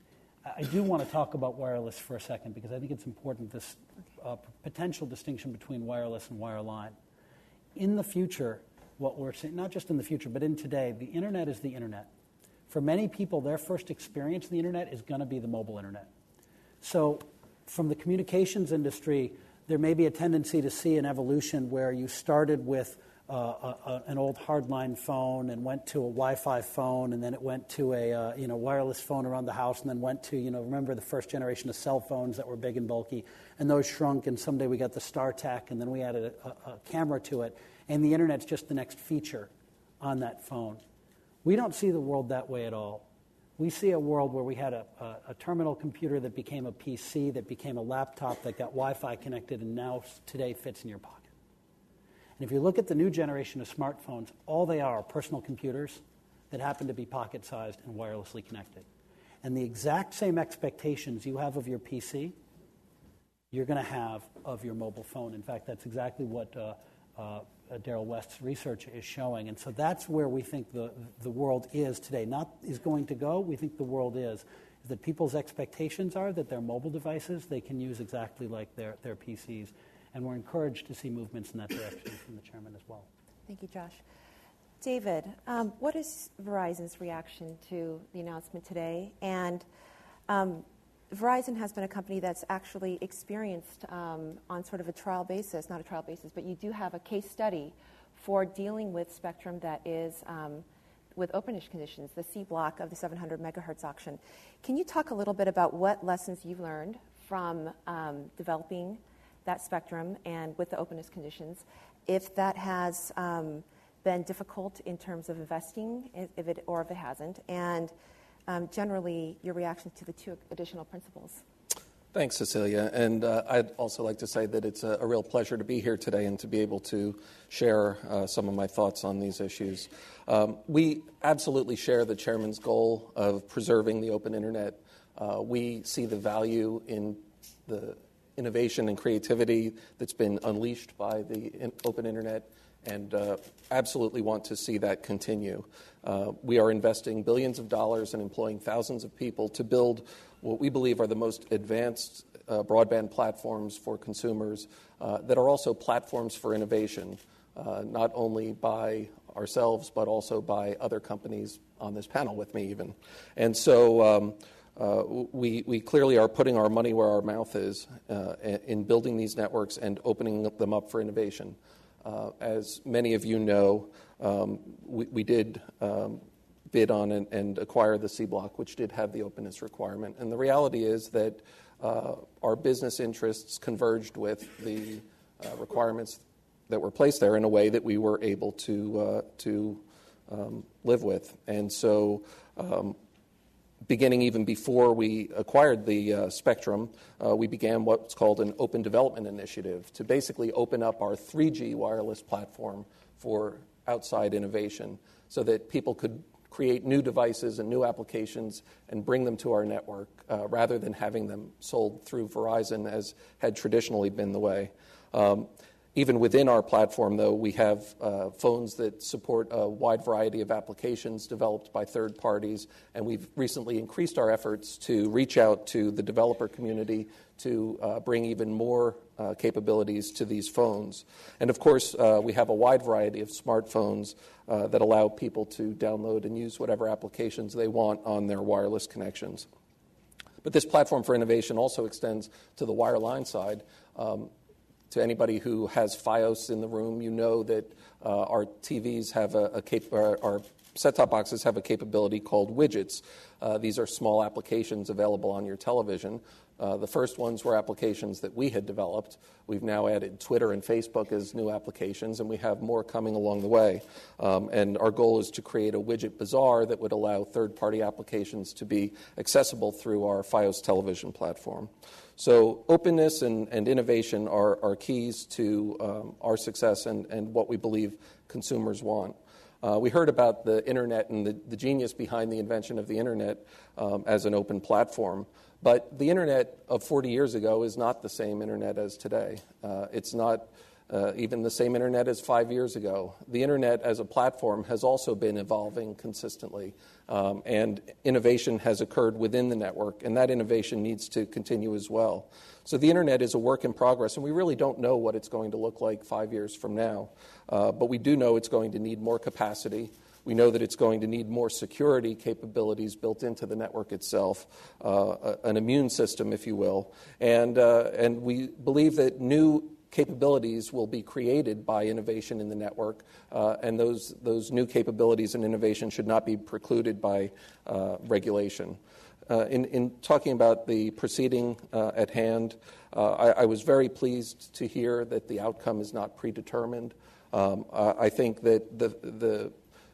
I do want to talk about wireless for a second, because I think it's important, this uh, potential distinction between wireless and wireline. In the future, what we're seeing, not just in the future, but in today, the internet is the internet. For many people, their first experience of the internet is going to be the mobile internet. So from the communications industry, there may be a tendency to see an evolution where you started with uh, a, a, an old hardline phone and went to a Wi-Fi phone, and then it went to a uh, you know wireless phone around the house, and then went to, you know, remember the first generation of cell phones that were big and bulky, and those shrunk, and someday we got the StarTAC, and then we added a, a, a camera to it, and the internet's just the next feature on that phone. We don't see the world that way at all. We see a world where we had a, a, a terminal computer that became a P C, that became a laptop, that got Wi-Fi connected, and now today fits in your pocket. And if you look at the new generation of smartphones, all they are are personal computers that happen to be pocket-sized and wirelessly connected. And the exact same expectations you have of your P C, you're going to have of your mobile phone. In fact, that's exactly what uh, uh, Daryl West's research is showing. And so that's where we think the, the world is today. Not is going to go, we think the world is, is that people's expectations are that their mobile devices they can use exactly like their, their P Cs. And we're encouraged to see movements in that direction from the chairman as well. Thank you, Josh. David, um, what is Verizon's reaction to the announcement today? And um, Verizon has been a company that's actually experienced um, on sort of a trial basis, not a trial basis, but you do have a case study for dealing with spectrum that is um, with openish conditions, the C block of the seven hundred megahertz auction. Can you talk a little bit about what lessons you've learned from um, developing that spectrum and with the openness conditions, if that has um, been difficult in terms of investing, if it or if it hasn't, and um, generally your reaction to the two additional principles? Thanks, Cecilia. And uh, I'd also like to say that it's a, a real pleasure to be here today and to be able to share uh, some of my thoughts on these issues. Um, we absolutely share the chairman's goal of preserving the open internet. Uh, we see the value in the innovation and creativity that's been unleashed by the in- open internet, and uh, absolutely want to see that continue. Uh, we are investing billions of dollars and employing thousands of people to build what we believe are the most advanced uh, broadband platforms for consumers uh, that are also platforms for innovation, uh, not only by ourselves, but also by other companies on this panel with me even. And so um, Uh, we, we clearly are putting our money where our mouth is uh, in building these networks and opening them up for innovation. Uh, as many of you know, um, we, we did um, bid on and, and acquire the C block, which did have the openness requirement. And the reality is that uh, our business interests converged with the uh, requirements that were placed there in a way that we were able to, uh, to um, live with. And so um, beginning even before we acquired the uh, spectrum, uh, we began what's called an open development initiative to basically open up our three G wireless platform for outside innovation so that people could create new devices and new applications and bring them to our network uh, rather than having them sold through Verizon as had traditionally been the way. Um, Even within our platform, though, we have uh, phones that support a wide variety of applications developed by third parties, and we've recently increased our efforts to reach out to the developer community to uh, bring even more uh, capabilities to these phones. And, of course, uh, we have a wide variety of smartphones uh, that allow people to download and use whatever applications they want on their wireless connections. But this platform for innovation also extends to the wireline side. Um, to anybody who has Fios in the room, you know that uh, our T Vs have a, a cap- our, our set-top boxes have a capability called widgets. Uh, these are small applications available on your television. Uh, the first ones were applications that we had developed. We've now added Twitter and Facebook as new applications, and we have more coming along the way. Um, and our goal is to create a widget bazaar that would allow third-party applications to be accessible through our Fios television platform. So openness and, and innovation are, are keys to um, our success and, and what we believe consumers want. Uh, we heard about the Internet and the, the genius behind the invention of the Internet um, as an open platform. But the Internet of forty years ago is not the same Internet as today. Uh, it's not uh, even the same Internet as five years ago. The Internet as a platform has also been evolving consistently, um, and innovation has occurred within the network, and that innovation needs to continue as well. So the Internet is a work in progress, and we really don't know what it's going to look like five years from now. Uh, but we do know it's going to need more capacity. We know that it's going to need more security capabilities built into the network itself, uh, an immune system, if you will. And, uh, and we believe that new capabilities will be created by innovation in the network, uh, and those, those new capabilities and innovation should not be precluded by uh, regulation. Uh, in, in talking about the proceeding uh, at hand, uh, I, I was very pleased to hear that the outcome is not predetermined. Um, uh, I think that the, the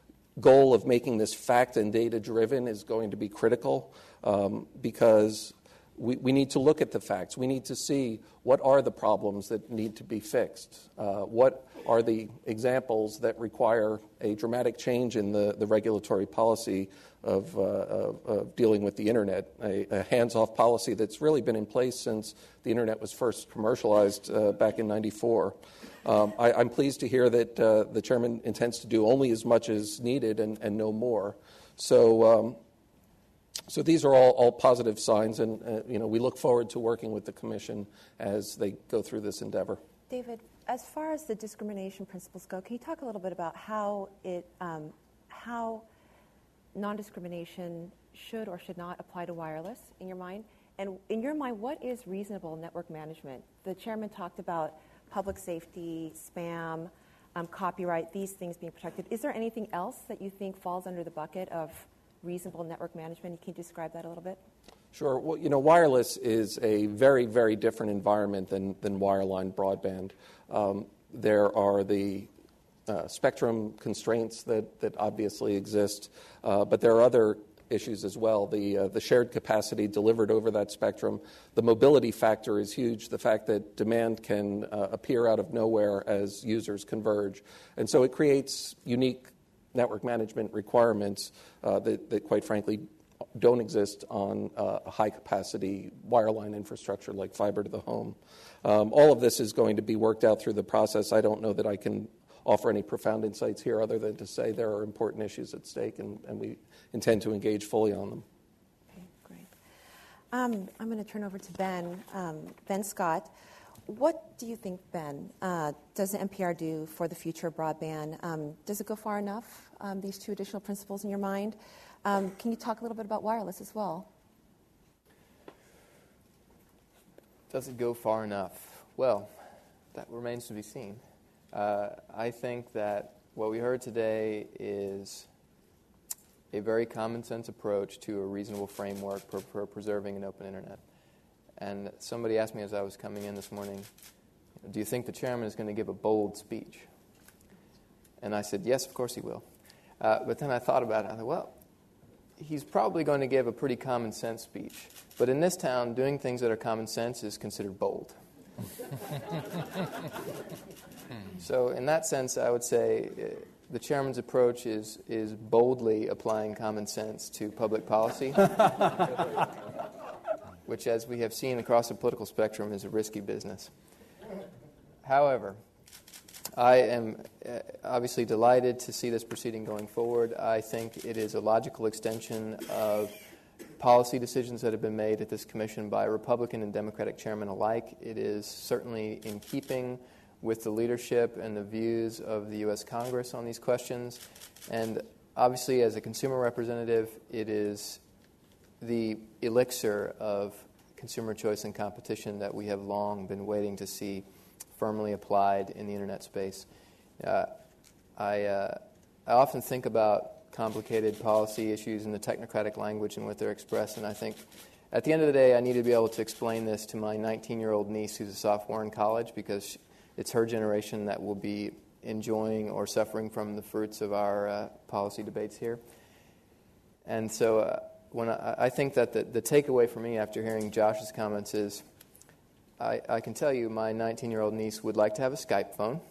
goal of making this fact and data driven is going to be critical um, because we, we need to look at the facts. We need to see what are the problems that need to be fixed. Uh, what are the examples that require a dramatic change in the, the regulatory policy of, uh, of, of dealing with the Internet, a, a hands-off policy that's really been in place since the Internet was first commercialized uh, back in ninety-four. Um, I, I'm pleased to hear that uh, the chairman intends to do only as much as needed and, and no more. So, um, so these are all, all positive signs, and uh, you know we look forward to working with the commission as they go through this endeavor. David, as far as the discrimination principles go, can you talk a little bit about how it, um, how non-discrimination should or should not apply to wireless in your mind? And in your mind, what is reasonable network management? The chairman talked about public safety, spam, um, copyright, these things being protected. Is there anything else that you think falls under the bucket of reasonable network management? Can you describe that a little bit? Sure. Well, you know, wireless is a very, very different environment than, than wireline broadband. Um, there are the uh, spectrum constraints that, that obviously exist, uh, but there are other issues as well. The uh, the shared capacity delivered over that spectrum. The mobility factor is huge. The fact that demand can uh, appear out of nowhere as users converge. And so it creates unique network management requirements uh, that, that, quite frankly, don't exist on uh, a high-capacity wireline infrastructure like fiber to the home. Um, all of this is going to be worked out through the process. I don't know that I can offer any profound insights here other than to say there are important issues at stake, and, and we intend to engage fully on them. Okay, great. Um, I'm going to turn over to Ben, um, Ben Scott. What do you think, Ben, uh, does the N P R do for the future of broadband? Um, does it go far enough, um, these two additional principles in your mind? Um, can you talk a little bit about wireless as well? Does it go far enough? Well, that remains to be seen. Uh, I think that what we heard today is a very common sense approach to a reasonable framework for, for preserving an open internet. And somebody asked me as I was coming in this morning, do you think the chairman is going to give a bold speech? And I said, yes, of course he will. Uh, but then I thought about it. I thought, well, he's probably going to give a pretty common sense speech. But in this town, doing things that are common sense is considered bold. So in that sense, I would say uh, the chairman's approach is, is boldly applying common sense to public policy, which, as we have seen across the political spectrum, is a risky business. However, I am uh, obviously delighted to see this proceeding going forward. I think it is a logical extension of policy decisions that have been made at this commission by Republican and Democratic chairmen alike. It is certainly in keeping with the leadership and the views of the U S Congress on these questions. And obviously, as a consumer representative, it is the elixir of consumer choice and competition that we have long been waiting to see firmly applied in the internet space. Uh, I, uh, I often think about complicated policy issues in the technocratic language and what they're expressed, and I think at the end of the day I need to be able to explain this to my nineteen-year-old niece who's a sophomore in college, because it's her generation that will be enjoying or suffering from the fruits of our uh, policy debates here. And so uh, when I, I think that the, the takeaway for me after hearing Josh's comments is I, I can tell you my nineteen-year-old niece would like to have a Skype phone.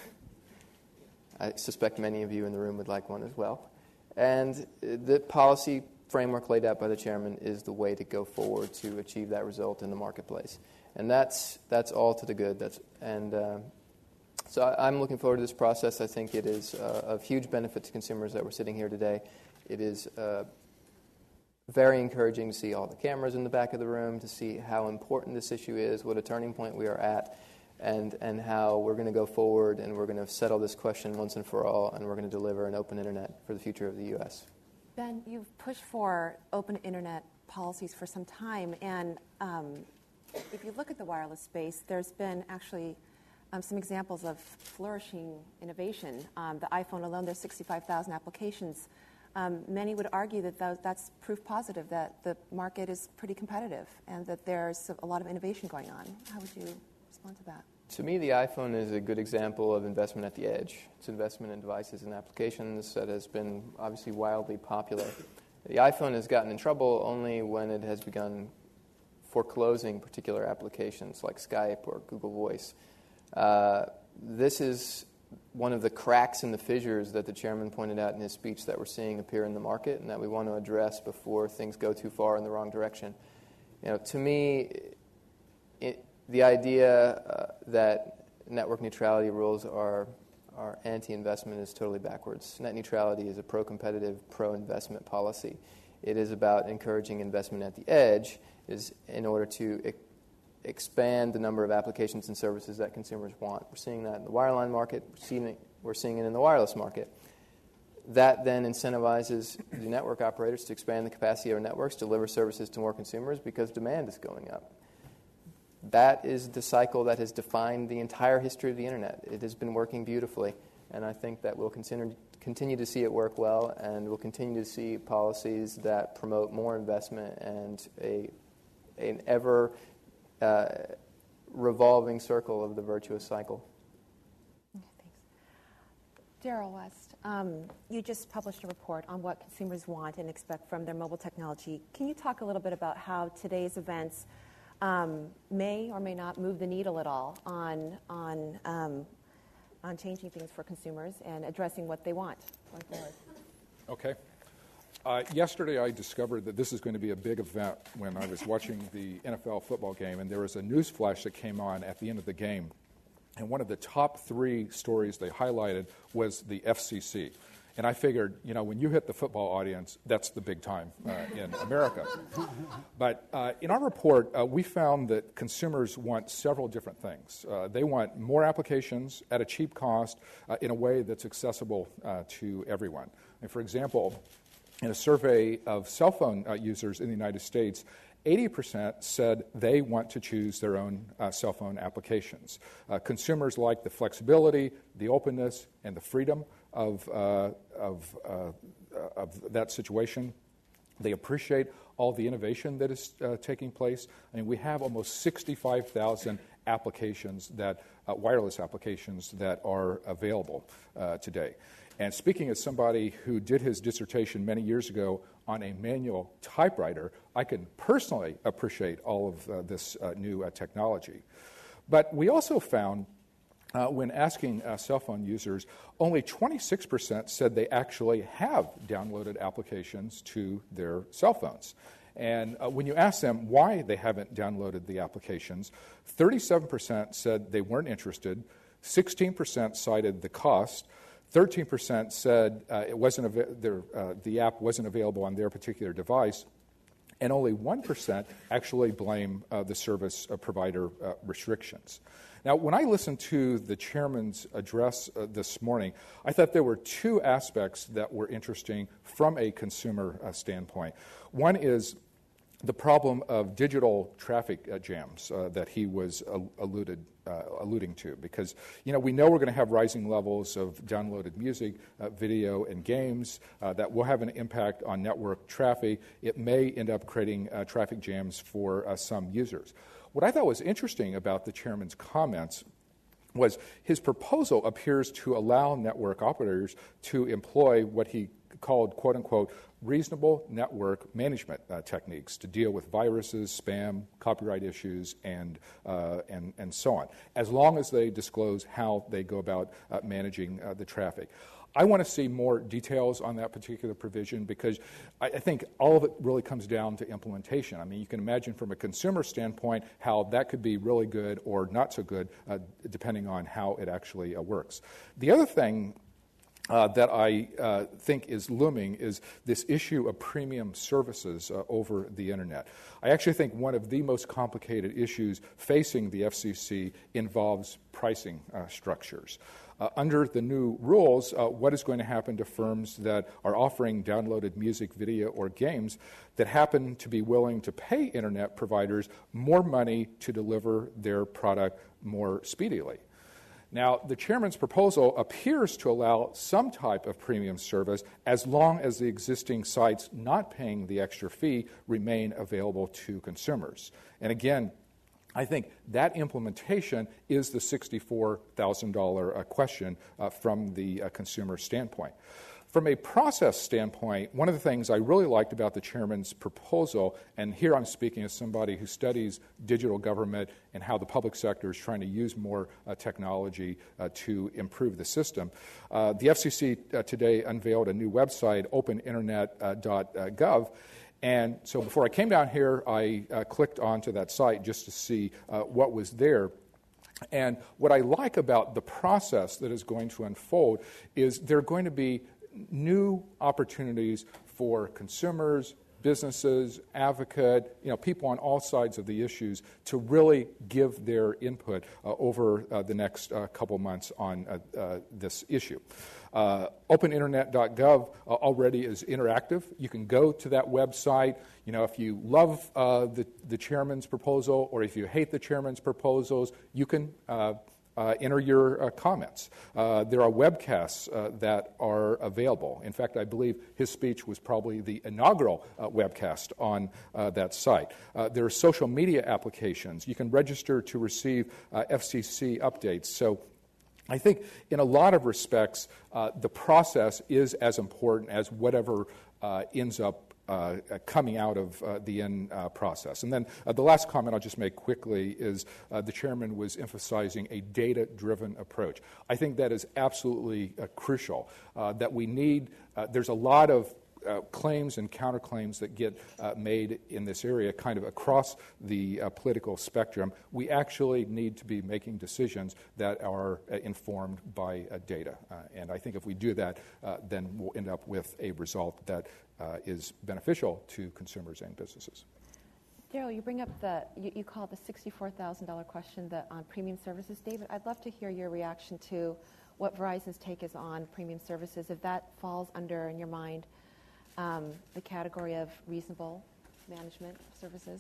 I suspect many of you in the room would like one as well. And the policy framework laid out by the chairman is the way to go forward to achieve that result in the marketplace. And that's that's all to the good. That's and uh, so I, I'm looking forward to this process. I think it is uh, of huge benefit to consumers that we're sitting here today. It is uh, very encouraging to see all the cameras in the back of the room, to see how important this issue is, what a turning point we are at, and and how we're going to go forward and we're going to settle this question once and for all, and we're going to deliver an open internet for the future of the U S. Ben, you've pushed for open internet policies for some time, and um, if you look at the wireless space, there's been actually um, some examples of flourishing innovation. Um, the iPhone alone, there's sixty-five thousand applications. Um, many would argue that th- that's proof positive that the market is pretty competitive and that there's a lot of innovation going on. How would you respond to that? To me, the iPhone is a good example of investment at the edge. It's investment in devices and applications that has been obviously wildly popular. The iPhone has gotten in trouble only when it has begun foreclosing particular applications like Skype or Google Voice. Uh, this is one of the cracks in the fissures that the chairman pointed out in his speech that we're seeing appear in the market and that we want to address before things go too far in the wrong direction. You know, to me, it, the idea uh, that network neutrality rules are, are anti-investment is totally backwards. Net neutrality is a pro-competitive, pro-investment policy. It is about encouraging investment at the edge is in order to e- expand the number of applications and services that consumers want. We're seeing that in the wireline market. We're seeing it, we're seeing it in the wireless market. That then incentivizes the network operators to expand the capacity of our networks, deliver services to more consumers because demand is going up. That is the cycle that has defined the entire history of the internet. It has been working beautifully, and I think that we'll continue, continue to see it work well, and we'll continue to see policies that promote more investment and a an ever uh, revolving circle of the virtuous cycle. Okay, thanks. Daryl West, um, you just published a report on what consumers want and expect from their mobile technology. Can you talk a little bit about how today's events Um, may or may not move the needle at all on on um, on changing things for consumers and addressing what they want going forward? Okay. Uh, yesterday I discovered that this is going to be a big event when I was watching the N F L football game, and there was a news flash that came on at the end of the game. And one of the top three stories they highlighted was the F C C. And I figured, you know, when you hit the football audience, that's the big time uh, in America. But uh, in our report, uh, we found that consumers want several different things. Uh, they want more applications at a cheap cost uh, in a way that's accessible uh, to everyone. And for example, in a survey of cell phone uh, users in the United States, eighty percent said they want to choose their own uh, cell phone applications. Uh, consumers like the flexibility, the openness, and the freedom of, uh, of, uh, of that situation. They appreciate all the innovation that is uh, taking place. I mean, we have almost sixty-five thousand applications that, uh, wireless applications that are available uh, today. And speaking as somebody who did his dissertation many years ago on a manual typewriter, I can personally appreciate all of uh, this uh, new uh, technology. But we also found Uh, when asking uh, cell phone users, only twenty-six percent said they actually have downloaded applications to their cell phones. And uh, when you ask them why they haven't downloaded the applications, thirty-seven percent said they weren't interested, sixteen percent cited the cost, thirteen percent said uh, it wasn't av- their, uh, the app wasn't available on their particular device, and only one percent actually blame uh, the service uh, provider uh, restrictions. Now, when I listened to the chairman's address uh, this morning, I thought there were two aspects that were interesting from a consumer uh, standpoint. One is the problem of digital traffic uh, jams uh, that he was uh, alluded, uh, alluding to. Because, you know, we know we're going to have rising levels of downloaded music, uh, video, and games uh, that will have an impact on network traffic. It may end up creating uh, traffic jams for uh, some users. What I thought was interesting about the chairman's comments was his proposal appears to allow network operators to employ what he called, quote unquote, reasonable network management uh, techniques to deal with viruses, spam, copyright issues, and, uh, and, and so on, as long as they disclose how they go about uh, managing uh, the traffic. I want to see more details on that particular provision because I, I think all of it really comes down to implementation. I mean, you can imagine from a consumer standpoint how that could be really good or not so good uh, depending on how it actually uh, works. The other thing Uh, that I uh, think is looming is this issue of premium services uh, over the Internet. I actually think one of the most complicated issues facing the F C C involves pricing uh, structures. Uh, under the new rules, uh, what is going to happen to firms that are offering downloaded music, video, or games that happen to be willing to pay Internet providers more money to deliver their product more speedily? Now, the chairman's proposal appears to allow some type of premium service as long as the existing sites not paying the extra fee remain available to consumers. And again, I think that implementation is the sixty-four thousand dollars uh, question uh, from the uh, consumer standpoint. From a process standpoint, one of the things I really liked about the chairman's proposal, and here I'm speaking as somebody who studies digital government and how the public sector is trying to use more uh, technology uh, to improve the system. Uh, the F C C uh, today unveiled a new website, open internet dot gov. And so before I came down here, I uh, clicked onto that site just to see uh, what was there. And what I like about the process that is going to unfold is there are going to be new opportunities for consumers, businesses, advocate, you know, people on all sides of the issues to really give their input uh, over uh, the next uh, couple months on uh, uh, this issue. Uh, open internet dot gov uh, already is interactive. You can go to that website. You know, if you love uh, the, the chairman's proposal or if you hate the chairman's proposals, you can uh, Uh, enter your uh, comments. Uh, there are webcasts uh, that are available. In fact, I believe his speech was probably the inaugural uh, webcast on uh, that site. Uh, there are social media applications. You can register to receive uh, F C C updates. So I think in a lot of respects, uh, the process is as important as whatever uh, ends up Uh, coming out of uh, the end uh, process. And then uh, the last comment I'll just make quickly is uh, the chairman was emphasizing a data-driven approach. I think that is absolutely uh, crucial, uh, that we need, uh, there's a lot of Uh, claims and counterclaims that get uh, made in this area kind of across the uh, political spectrum. We actually need to be making decisions that are uh, informed by uh, data. Uh, and I think if we do that, uh, then we'll end up with a result that uh, is beneficial to consumers and businesses. Daryl, you bring up the, you, you call it the sixty-four thousand dollars question that on premium services. David, I'd love to hear your reaction to what Verizon's take is on premium services, if that falls under, in your mind, Um, the category of reasonable management services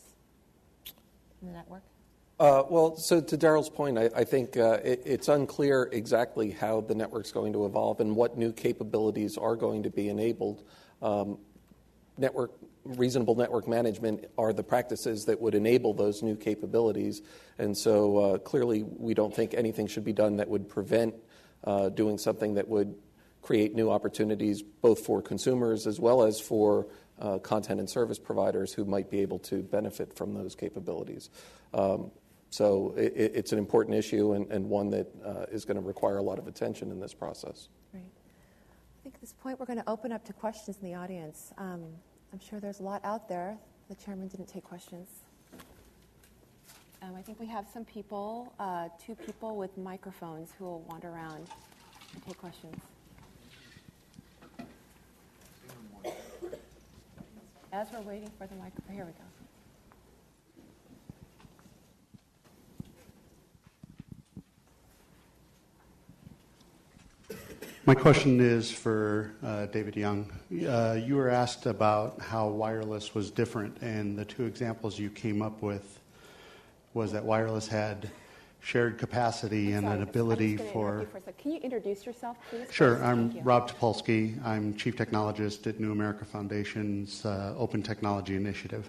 in the network? Uh, well, so to Daryl's point, I, I think uh, it, it's unclear exactly how the network's going to evolve and what new capabilities are going to be enabled. Um, network reasonable network management are the practices that would enable those new capabilities, and so uh, clearly we don't think anything should be done that would prevent uh, doing something that would create new opportunities both for consumers as well as for uh, content and service providers who might be able to benefit from those capabilities. Um, so it, it's an important issue and, and one that uh, is going to require a lot of attention in this process. Right. I think at this point we're going to open up to questions in the audience. Um, I'm sure there's a lot out there. The chairman didn't take questions. Um, I think we have some people, uh, two people with microphones who will wander around and take questions. As we're waiting for the microphone, here we go. My question is for uh, David Young. Uh, you were asked about how wireless was different, and the two examples you came up with was that wireless had shared capacity and sorry, an ability I'm just for... for a second. Can you introduce yourself, please? Sure. First? I'm Rob Topolsky. I'm Chief Technologist at New America Foundation's uh, Open Technology Initiative.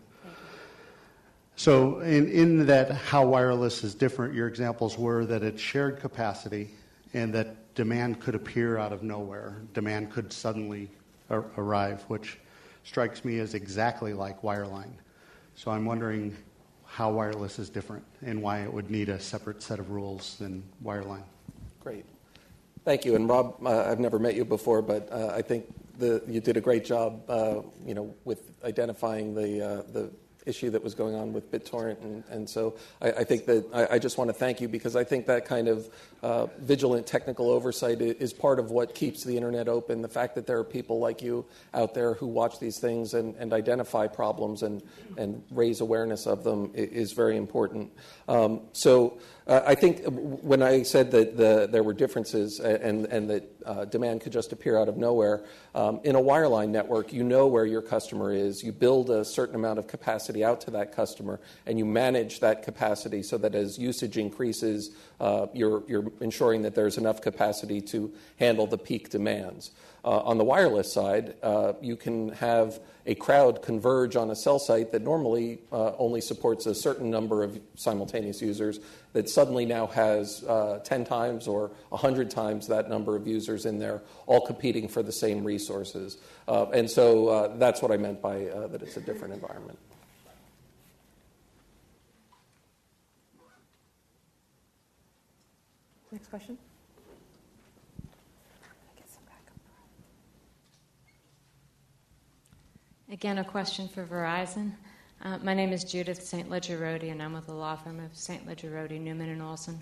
So in, in that how wireless is different, your examples were that it's shared capacity and that demand could appear out of nowhere. Demand could suddenly ar- arrive, which strikes me as exactly like wireline. So I'm wondering how wireless is different and why it would need a separate set of rules than wireline. Great. Thank you. And Rob, uh, I've never met you before, but uh, I think the, you did a great job, uh, you know, with identifying the uh, the issue that was going on with BitTorrent, and, and so I, I think that I, I just want to thank you, because I think that kind of uh, vigilant technical oversight is part of what keeps the internet open. The fact that there are people like you out there who watch these things and, and identify problems and, and raise awareness of them is very important. Um, so uh, I think when I said that the, there were differences and, and that uh, demand could just appear out of nowhere, um, in a wireline network, you know where your customer is. You build a certain amount of capacity out to that customer, and you manage that capacity so that as usage increases, uh, you're, you're ensuring that there's enough capacity to handle the peak demands. Uh, on the wireless side, uh, you can have a crowd converge on a cell site that normally uh, only supports a certain number of simultaneous users that suddenly now has uh, ten times or one hundred times that number of users in there, all competing for the same resources. Uh, and so uh, that's what I meant by uh, that it's a different environment. Next question. Again, a question for Verizon. Uh, my name is Judith Saint Ledger Rohde, and I'm with the law firm of Saint Ledger Rohde, Newman and Olson.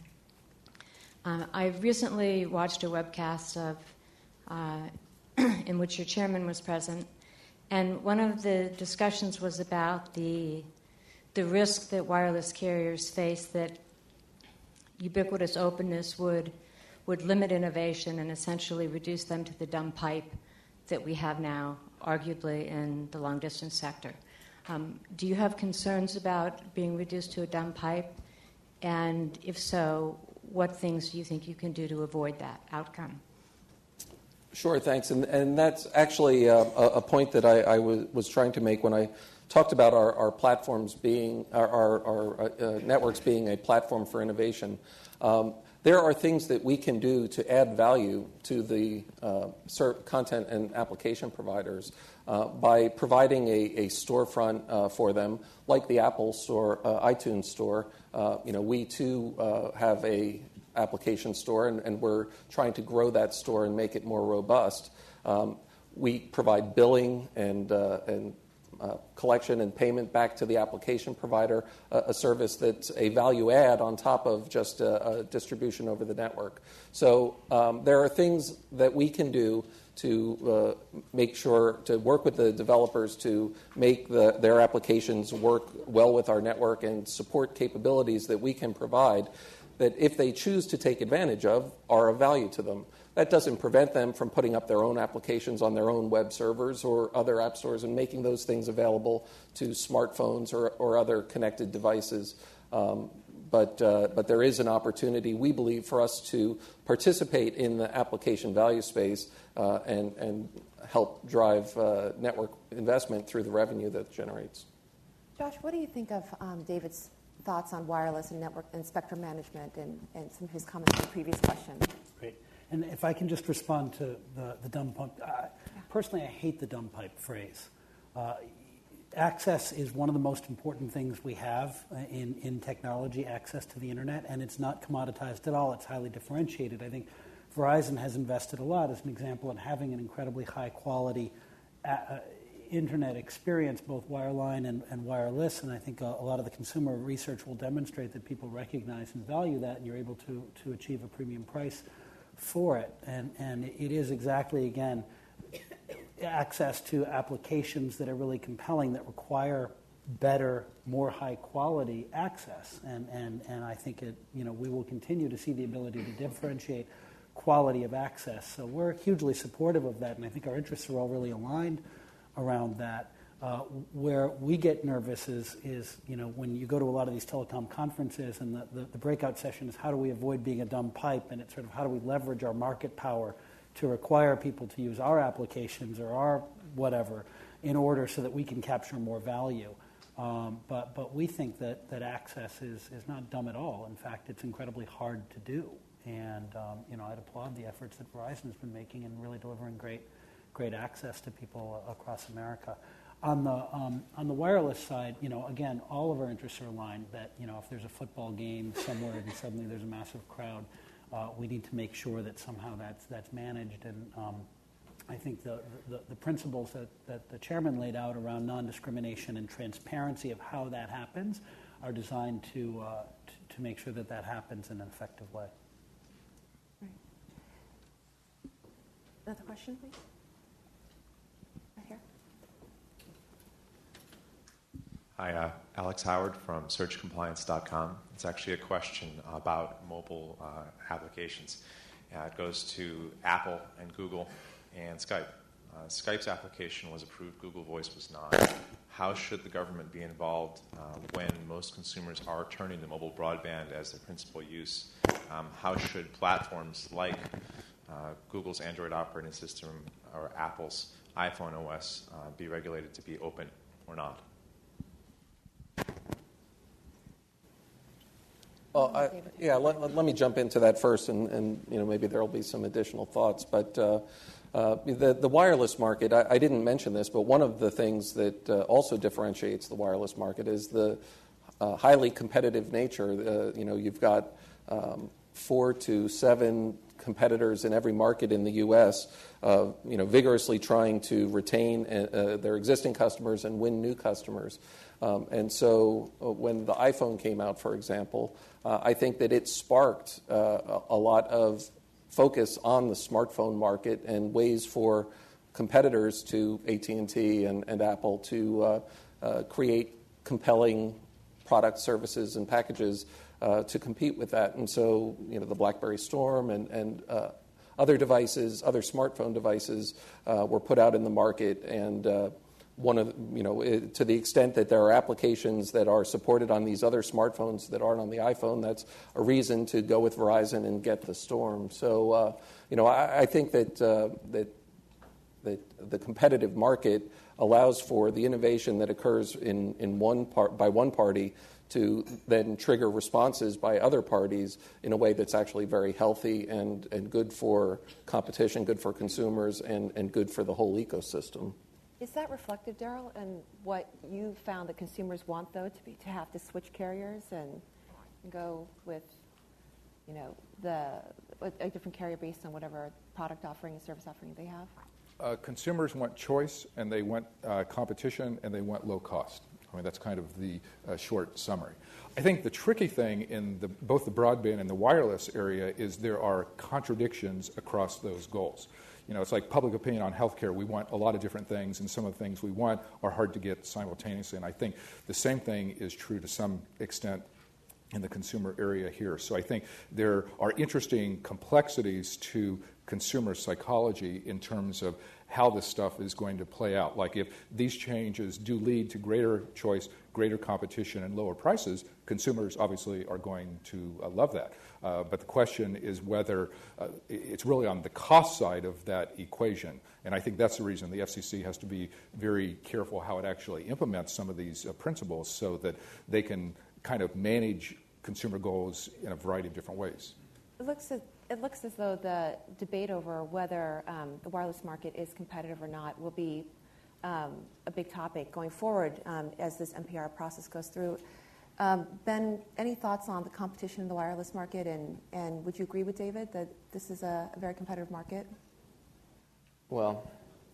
Uh, I recently watched a webcast of uh, in which your chairman was present, and one of the discussions was about the the risk that wireless carriers face that ubiquitous openness would would limit innovation and essentially reduce them to the dumb pipe that we have now, arguably in the long-distance sector. Um, do you have concerns about being reduced to a dumb pipe? And if so, what things do you think you can do to avoid that outcome? Sure, thanks. And, and that's actually uh, a, a point that I, I was, was trying to make when I talked about our, our platforms being, our, our, our uh, networks being a platform for innovation. Um, There are things that we can do to add value to the uh, content and application providers uh, by providing a, a storefront uh, for them, like the Apple Store, uh, iTunes Store. Uh, you know, we too uh, have a application store, and, and we're trying to grow that store and make it more robust. Um, we provide billing and uh, and Uh, collection and payment back to the application provider, uh, a service that's a value add on top of just a, a distribution over the network. So um, there are things that we can do to uh, make sure to work with the developers to make the, their applications work well with our network and support capabilities that we can provide that, if they choose to take advantage of, are of value to them. That doesn't prevent them from putting up their own applications on their own web servers or other app stores and making those things available to smartphones or, or other connected devices. Um, but, uh, but there is an opportunity, we believe, for us to participate in the application value space uh, and, and help drive uh, network investment through the revenue that it generates. Josh, what do you think of um, David's thoughts on wireless and network and spectrum management and, and some of his comments on the previous question? Great. And if I can just respond to the, the dumb pipe. I, personally, I hate the dumb pipe phrase. Uh, access is one of the most important things we have in, in technology, access to the internet, and it's not commoditized at all. It's highly differentiated. I think Verizon has invested a lot, as an example, in having an incredibly high-quality uh, internet experience, both wireline and, and wireless, and I think a, a lot of the consumer research will demonstrate that people recognize and value that, and you're able to, to achieve a premium price for it. And, and it is exactly, again, access to applications that are really compelling, that require better, more high-quality access. And, and, and I think it, you know, we will continue to see the ability to differentiate quality of access. So we're hugely supportive of that, and I think our interests are all really aligned around that. Uh, where we get nervous is, is, you know, when you go to a lot of these telecom conferences and the, the, the breakout session is how do we avoid being a dumb pipe, and it's sort of how do we leverage our market power to require people to use our applications or our whatever in order so that we can capture more value. Um, but but we think that, that access is, is not dumb at all. In fact, it's incredibly hard to do. And, um, you know, I'd applaud the efforts that Verizon has been making in really delivering great great access to people across America. On the um, on the wireless side, you know, again, all of our interests are aligned. That, you know, if there's a football game somewhere and suddenly there's a massive crowd, uh, we need to make sure that somehow that's that's managed. And um, I think the, the the principles that that the chairman laid out around non-discrimination and transparency of how that happens are designed to uh, to, to make sure that that happens in an effective way. Right. Another question, please. Right here. Hi, uh, Alex Howard from search compliance dot com. It's actually a question about mobile uh, applications. Uh, it goes to Apple and Google and Skype. Uh, Skype's application was approved, Google Voice was not. How should the government be involved uh, when most consumers are turning to mobile broadband as their principal use? Um, how should platforms like uh, Google's Android operating system or Apple's iPhone O S uh, be regulated to be open or not? Well, I, yeah, let, let, let me jump into that first, and, and you know maybe there will be some additional thoughts. But uh, uh, the the wireless market, I, I didn't mention this, but one of the things that uh, also differentiates the wireless market is the uh, highly competitive nature. Uh, you know, you've got um, four to seven competitors in every market in the U S Uh, you know, vigorously trying to retain uh, their existing customers and win new customers. Um, and so uh, when the iPhone came out, for example, uh, I think that it sparked uh, a, a lot of focus on the smartphone market and ways for competitors to A T and T and, and Apple to uh, uh, create compelling products, services, and packages uh, to compete with that. And so, you know, the BlackBerry Storm and, and uh, other devices, other smartphone devices uh, were put out in the market, and uh, one of you know it, to the extent that there are applications that are supported on these other smartphones that aren't on the iPhone, that's a reason to go with Verizon and get the Storm. So uh, you know I, I think that uh, that that the competitive market allows for the innovation that occurs in in one part by one party to then trigger responses by other parties in a way that's actually very healthy and, and good for competition, good for consumers, and, and good for the whole ecosystem. Is that reflective, Daryl, in what you found that consumers want, though, to be to have to switch carriers and go with, you know, the a different carrier based on whatever product offering and service offering they have? Uh, consumers want choice, and they want uh, competition, and they want low cost. I mean, that's kind of the uh, short summary. I think the tricky thing in the, both the broadband and the wireless area is there are contradictions across those goals. You know, it's like public opinion on healthcare. We want a lot of different things, and some of the things we want are hard to get simultaneously. And I think the same thing is true to some extent in the consumer area here. So I think there are interesting complexities to consumer psychology in terms of how this stuff is going to play out. Like if these changes do lead to greater choice, greater competition, and lower prices, consumers obviously are going to uh, love that. Uh, but the question is whether uh, it's really on the cost side of that equation. And I think that's the reason the F C C has to be very careful how it actually implements some of these uh, principles so that they can kind of manage consumer goals in a variety of different ways. It looks as, it looks as though the debate over whether um, the wireless market is competitive or not will be um, a big topic going forward um, as this N P R process goes through. Um, Ben, any thoughts on the competition in the wireless market, and, and would you agree with David that this is a, a very competitive market? Well,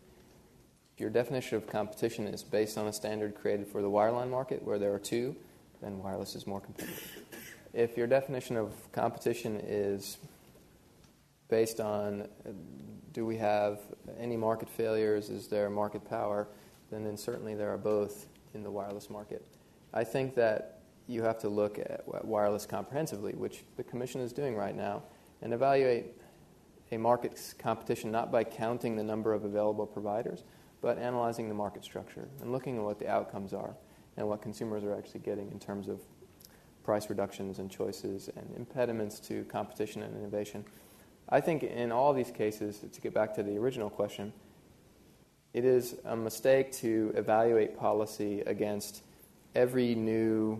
if your definition of competition is based on a standard created for the wireline market where there are two, then wireless is more competitive. If your definition of competition is based on uh, do we have any market failures, is there market power, then, then certainly there are both in the wireless market. I think that you have to look at wireless comprehensively, which the Commission is doing right now, and evaluate a market competition not by counting the number of available providers, but analyzing the market structure and looking at what the outcomes are and what consumers are actually getting in terms of price reductions and choices and impediments to competition and innovation. I think in all these cases, to get back to the original question, it is a mistake to evaluate policy against every new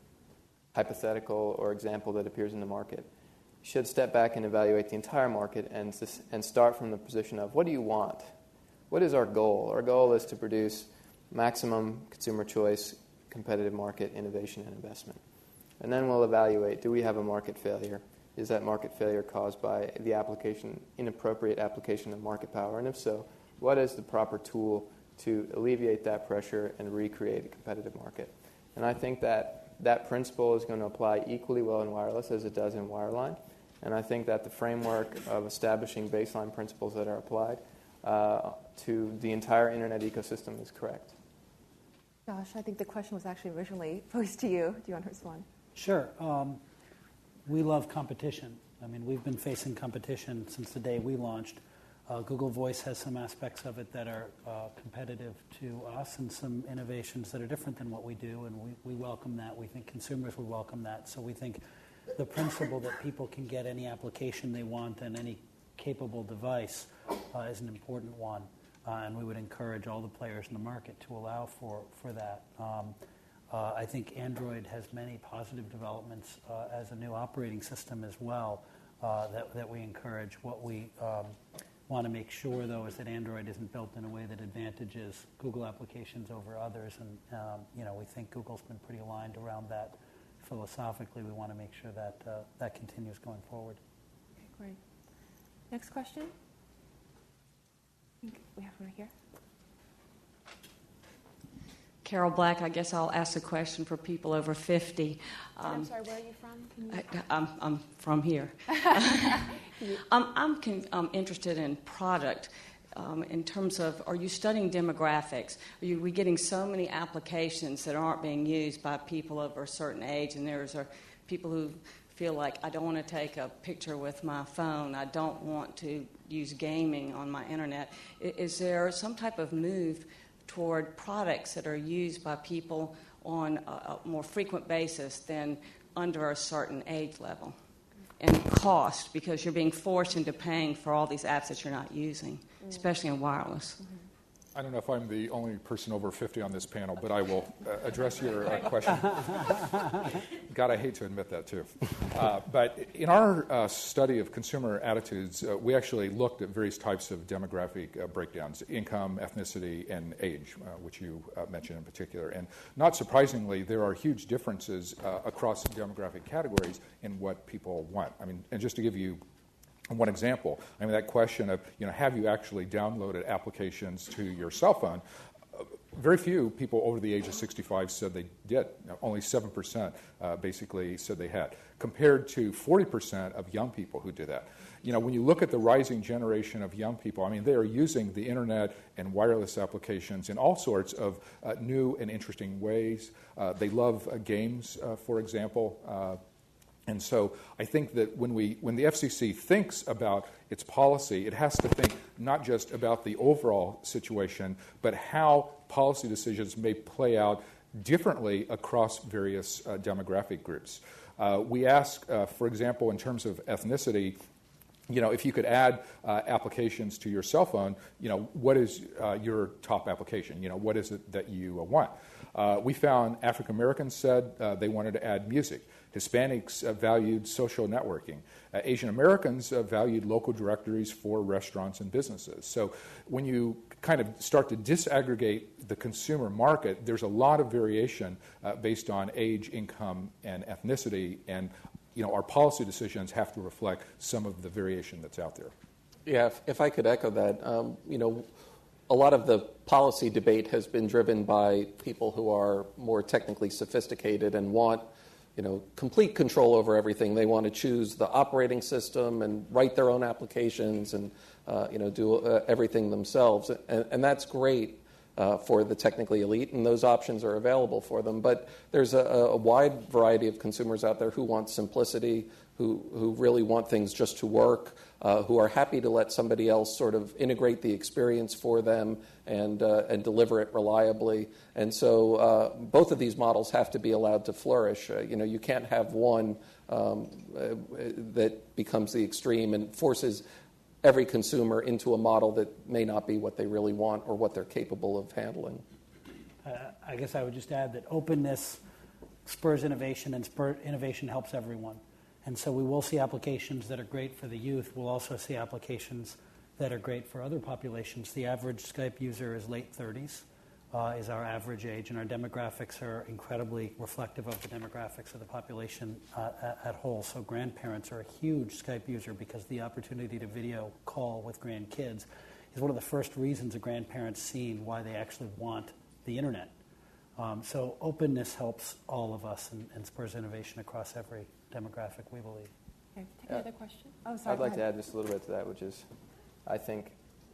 hypothetical or example that appears in the market. You should step back and evaluate the entire market and, and start from the position of, what do you want? What is our goal? Our goal is to produce maximum consumer choice, competitive market, innovation, and investment. And then we'll evaluate, do we have a market failure? Is that market failure caused by the application, inappropriate application of market power? And if so, what is the proper tool to alleviate that pressure and recreate a competitive market? And I think that that principle is going to apply equally well in wireless as it does in wireline. And I think that the framework of establishing baseline principles that are applied uh, to the entire internet ecosystem is correct. Josh, I think the question was actually originally posed to you. Do you want to respond? Sure. Um, we love competition. I mean, we've been facing competition since the day we launched. Uh, Google Voice has some aspects of it that are uh, competitive to us and some innovations that are different than what we do, and we, we welcome that. We think consumers will welcome that. So we think the principle that people can get any application they want and any capable device uh, is an important one, uh, and we would encourage all the players in the market to allow for, for that. Um, uh, I think Android has many positive developments uh, as a new operating system as well uh, that, that we encourage. What we um, want to make sure, though, is that Android isn't built in a way that advantages Google applications over others, and um, you know, we think Google's been pretty aligned around that. Philosophically, we want to make sure that uh, that continues going forward. Okay, great. Next question. I think we have one here. Carol Black, I guess I'll ask a question for people over fifty. Um, I'm sorry, where are you from? I, I'm, I'm from here. um, I'm con- um, interested in product um, in terms of, are you studying demographics? Are you we getting so many applications that aren't being used by people over a certain age, and there's are people who feel like, I don't want to take a picture with my phone, I don't want to use gaming on my internet. Is, is there some type of move toward products that are used by people on a, a more frequent basis than under a certain age level? And cost, because you're being forced into paying for all these apps that you're not using, mm-hmm. especially in wireless. Mm-hmm. I don't know if I'm the only person over fifty on this panel, but I will uh, address your uh, question. God, I hate to admit that, too. Uh, but in our uh, study of consumer attitudes, uh, we actually looked at various types of demographic uh, breakdowns, income, ethnicity, and age, uh, which you uh, mentioned in particular. And not surprisingly, there are huge differences uh, across demographic categories in what people want. I mean, and just to give you one example, I mean, that question of, you know, have you actually downloaded applications to your cell phone? Uh, very few people over the age of sixty-five said they did. Only seven percent uh, basically said they had, compared to forty percent of young people who did that. You know, when you look at the rising generation of young people, I mean, they are using the internet and wireless applications in all sorts of uh, new and interesting ways. Uh, they love uh, games, uh, for example. Uh, And so I think that when we, when the F C C thinks about its policy, it has to think not just about the overall situation, but how policy decisions may play out differently across various uh, demographic groups. Uh, we ask, uh, for example, in terms of ethnicity, you know, if you could add uh, applications to your cell phone, you know, what is uh, your top application? You know, what is it that you uh, want? Uh, we found African Americans said uh, they wanted to add music. Hispanics uh, valued social networking. Uh, Asian Americans uh, valued local directories for restaurants and businesses. So when you kind of start to disaggregate the consumer market, there's a lot of variation uh, based on age, income, and ethnicity, and you know, our policy decisions have to reflect some of the variation that's out there. Yeah, if, if I could echo that, um, you know, a lot of the policy debate has been driven by people who are more technically sophisticated and want, you know, complete control over everything. They want to choose the operating system and write their own applications and, uh, you know, do uh, everything themselves. And, and that's great uh, for the technically elite, and those options are available for them. But there's a, a wide variety of consumers out there who want simplicity, who, who really want things just to work, uh, who are happy to let somebody else sort of integrate the experience for them and, uh, and deliver it reliably. And so uh, both of these models have to be allowed to flourish. Uh, you know, you can't have one um, uh, that becomes the extreme and forces every consumer into a model that may not be what they really want or what they're capable of handling. Uh, I guess I would just add that openness spurs innovation, and spur innovation helps everyone. And so we will see applications that are great for the youth. We'll also see applications that are great for other populations. The average Skype user is late thirties, uh, is our average age, and our demographics are incredibly reflective of the demographics of the population uh, at, at whole. So grandparents are a huge Skype user because the opportunity to video call with grandkids is one of the first reasons a grandparent's seen why they actually want the internet. Um, so openness helps all of us and, and spurs innovation across every demographic, we believe. Okay, take another question. Oh, sorry. I'd like to add just a little bit to that, which is, I think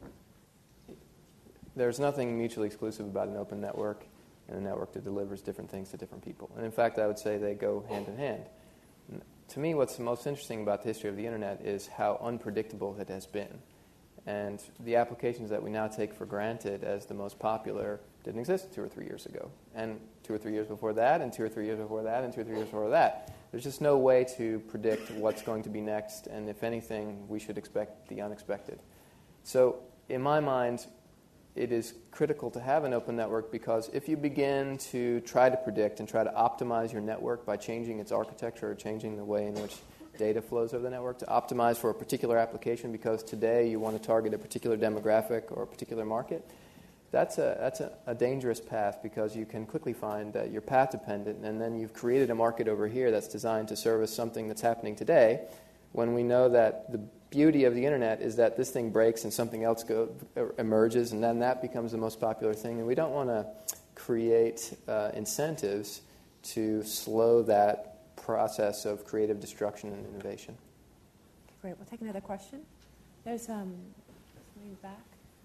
there's nothing mutually exclusive about an open network and a network that delivers different things to different people. And in fact, I would say they go hand in hand. And to me, what's most interesting about the history of the internet is how unpredictable it has been. And the applications that we now take for granted as the most popular didn't exist two or three years ago. And two or three years before that, and two or three years before that, and two or three years before that. There's just no way to predict what's going to be next, and if anything, we should expect the unexpected. So in my mind, it is critical to have an open network because if you begin to try to predict and try to optimize your network by changing its architecture or changing the way in which data flows over the network to optimize for a particular application because today you want to target a particular demographic or a particular market, that's a that's a, a dangerous path because you can quickly find that you're path dependent and then you've created a market over here that's designed to service something that's happening today when we know that the beauty of the internet is that this thing breaks and something else go, emerges and then that becomes the most popular thing. And we don't want to create uh, incentives to slow that process of creative destruction and innovation. Okay, great. We'll take another question. There's um, somebody back.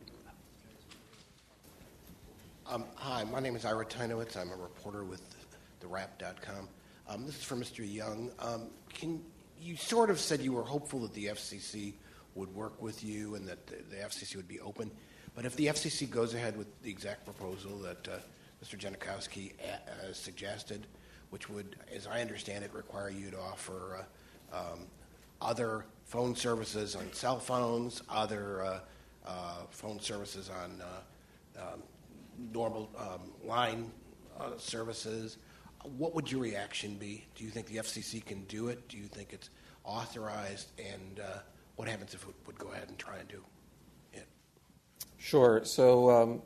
Um, hi, my name is Ira Tynowitz. I'm a reporter with the wrap dot com. Um, this is for Mister Young. Um, can you sort of said you were hopeful that the F C C would work with you and that the, the F C C would be open. But if the F C C goes ahead with the exact proposal that uh, Mister Janikowski uh, suggested, which would, as I understand it, require you to offer uh, um, other phone services on cell phones, other uh, uh, phone services on uh, um, normal um, line uh, services. What would your reaction be? Do you think the F C C can do it? Do you think it's authorized? And uh, what happens if it would go ahead and try and do it? Sure. So um,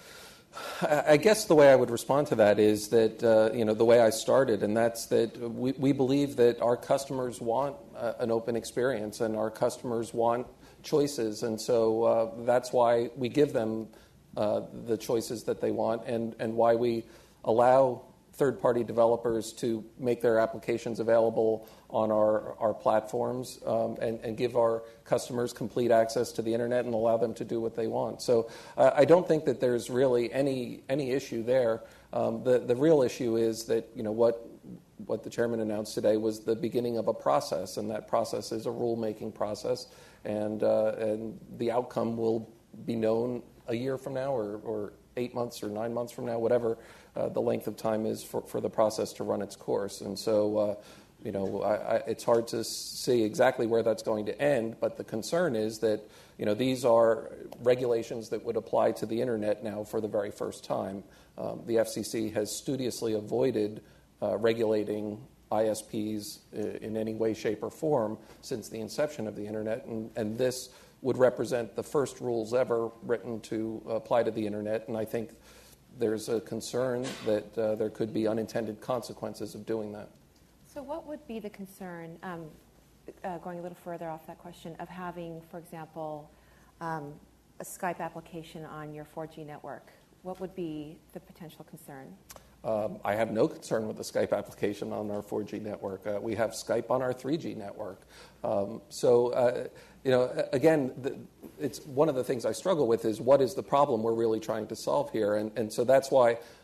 I guess the way I would respond to that is that, uh, you know, the way I started, and that's that we, we believe that our customers want uh, an open experience and our customers want choices. And so uh, that's why we give them uh, the choices that they want and, and why we allow third-party developers to make their applications available on our, our platforms um, and, and give our customers complete access to the internet and allow them to do what they want. So uh, I don't think that there's really any any issue there. Um, the, the real issue is that, you know, what what the chairman announced today was the beginning of a process, and that process is a rule-making process, and uh, and the outcome will be known a year from now or, or eight months or nine months from now, whatever uh, the length of time is for, for the process to run its course. And so, uh, you know, I, I, it's hard to see exactly where that's going to end, but the concern is that, you know, these are regulations that would apply to the internet now for the very first time. Um, the F C C has studiously avoided uh, regulating I S Ps in any way, shape, or form since the inception of the internet, and, and this would represent the first rules ever written to apply to the internet, and I think there's a concern that uh, there could be unintended consequences of doing that. So what would be the concern, um, uh, going a little further off that question, of having, for example, um, a Skype application on your four G network? What would be the potential concern? Um, I have no concern with the Skype application on our four G network. Uh, we have Skype on our three G network. Um, so, uh, you know, again, the, it's one of the things I struggle with is what is the problem we're really trying to solve here? And, and so that's why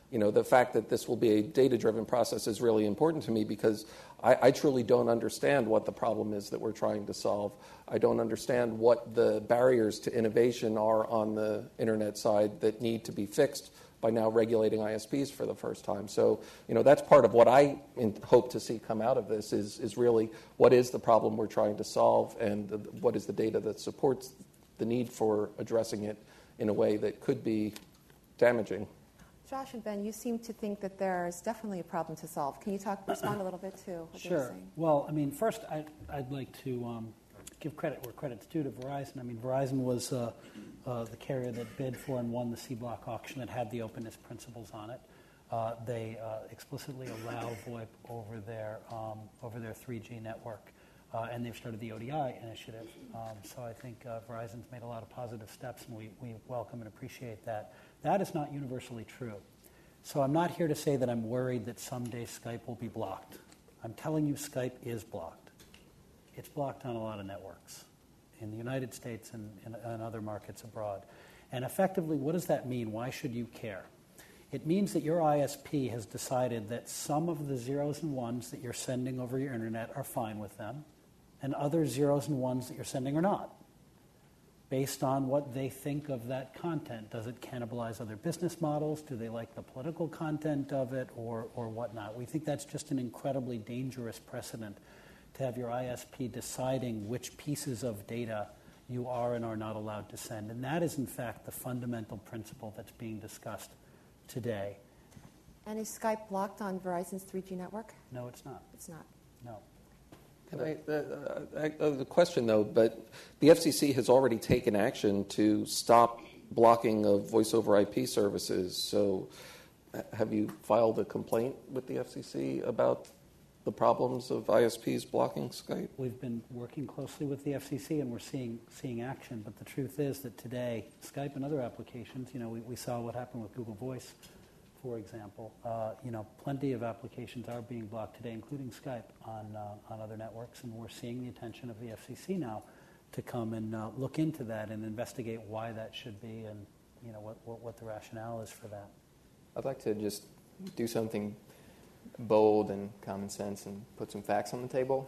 you know, the fact that this will be a data-driven process is really important to me because I, I truly don't understand what the problem is that we're trying to solve. I don't understand what the barriers to innovation are on the internet side that need to be fixed by now regulating I S Ps for the first time. So, you know, that's part of what I in, hope to see come out of this is, is really what is the problem we're trying to solve and the, what is the data that supports the need for addressing it in a way that could be damaging. Josh and Ben, you seem to think that there's definitely a problem to solve. Can you talk, respond a little bit to what sure. they're saying? Well, I mean, first, I, I'd like to um, give credit where credit's due to Verizon. I mean, Verizon was uh, uh, the carrier that bid for and won the C-Block auction that had the openness principles on it. Uh, they uh, explicitly allow VoIP over their um, over their three G network, uh, and they've started the O D I initiative. Um, so I think uh, Verizon's made a lot of positive steps, and we, we welcome and appreciate that. That is not universally true. So I'm not here to say that I'm worried that someday Skype will be blocked. I'm telling you Skype is blocked. It's blocked on a lot of networks in the United States and in other markets abroad. And effectively, what does that mean? Why should you care? It means that your I S P has decided that some of the zeros and ones that you're sending over your internet are fine with them, and other zeros and ones that you're sending are not, based on what they think of that content. Does it cannibalize other business models? Do they like the political content of it or, or whatnot? We think that's just an incredibly dangerous precedent to have your I S P deciding which pieces of data you are and are not allowed to send. And that is, in fact, the fundamental principle that's being discussed today. And is Skype blocked on Verizon's three G network? No, it's not. It's not. No. Can I, uh, uh, the question, though, but the F C C has already taken action to stop blocking of voice over I P services. So have you filed a complaint with the F C C about the problems of I S Ps blocking Skype? We've been working closely with the F C C, and we're seeing seeing action. But the truth is that today, Skype and other applications, you know, we, we saw what happened with Google Voice, for example. Uh, you know, plenty of applications are being blocked today, including Skype, on uh, on other networks, and we're seeing the attention of the F C C now to come and uh, look into that and investigate why that should be, and you know what, what what the rationale is for that. I'd like to just do something bold and common sense and put some facts on the table.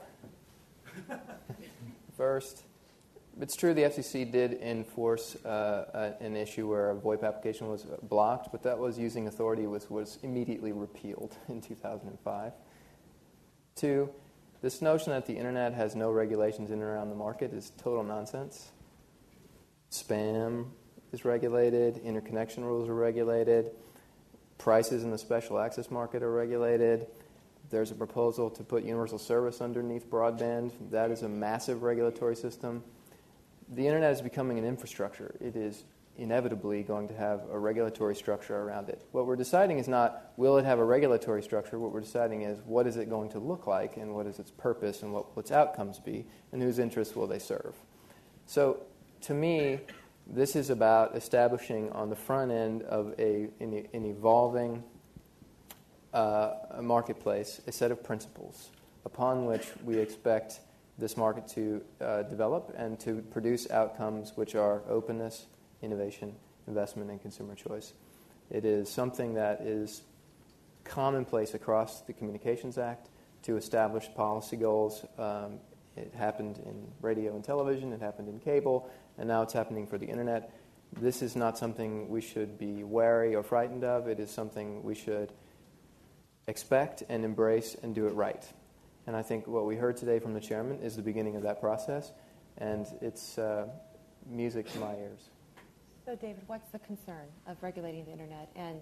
First, it's true the F C C did enforce uh, an issue where a VoIP application was blocked, but that was using authority which was immediately repealed in two thousand five. Two, this notion that the internet has no regulations in and around the market is total nonsense. Spam is regulated, interconnection rules are regulated, prices in the special access market are regulated. There's a proposal to put universal service underneath broadband. That is a massive regulatory system. The internet is becoming an infrastructure. It is inevitably going to have a regulatory structure around it. What we're deciding is not, will it have a regulatory structure? What we're deciding is, what is it going to look like, and what is its purpose, and what will its outcomes be, and whose interests will they serve? So, to me, this is about establishing on the front end of a, an, an evolving uh, a marketplace a set of principles upon which we expect this market to uh, develop and to produce outcomes which are openness, innovation, investment, and consumer choice. It is something that is commonplace across the Communications Act to establish policy goals. Um, it happened in radio and television, it happened in cable, and now it's happening for the internet. This is not something we should be wary or frightened of. It is something we should expect and embrace and do it right. And I think what we heard today from the chairman is the beginning of that process, and it's uh, music to my ears. So, David, what's the concern of regulating the internet? And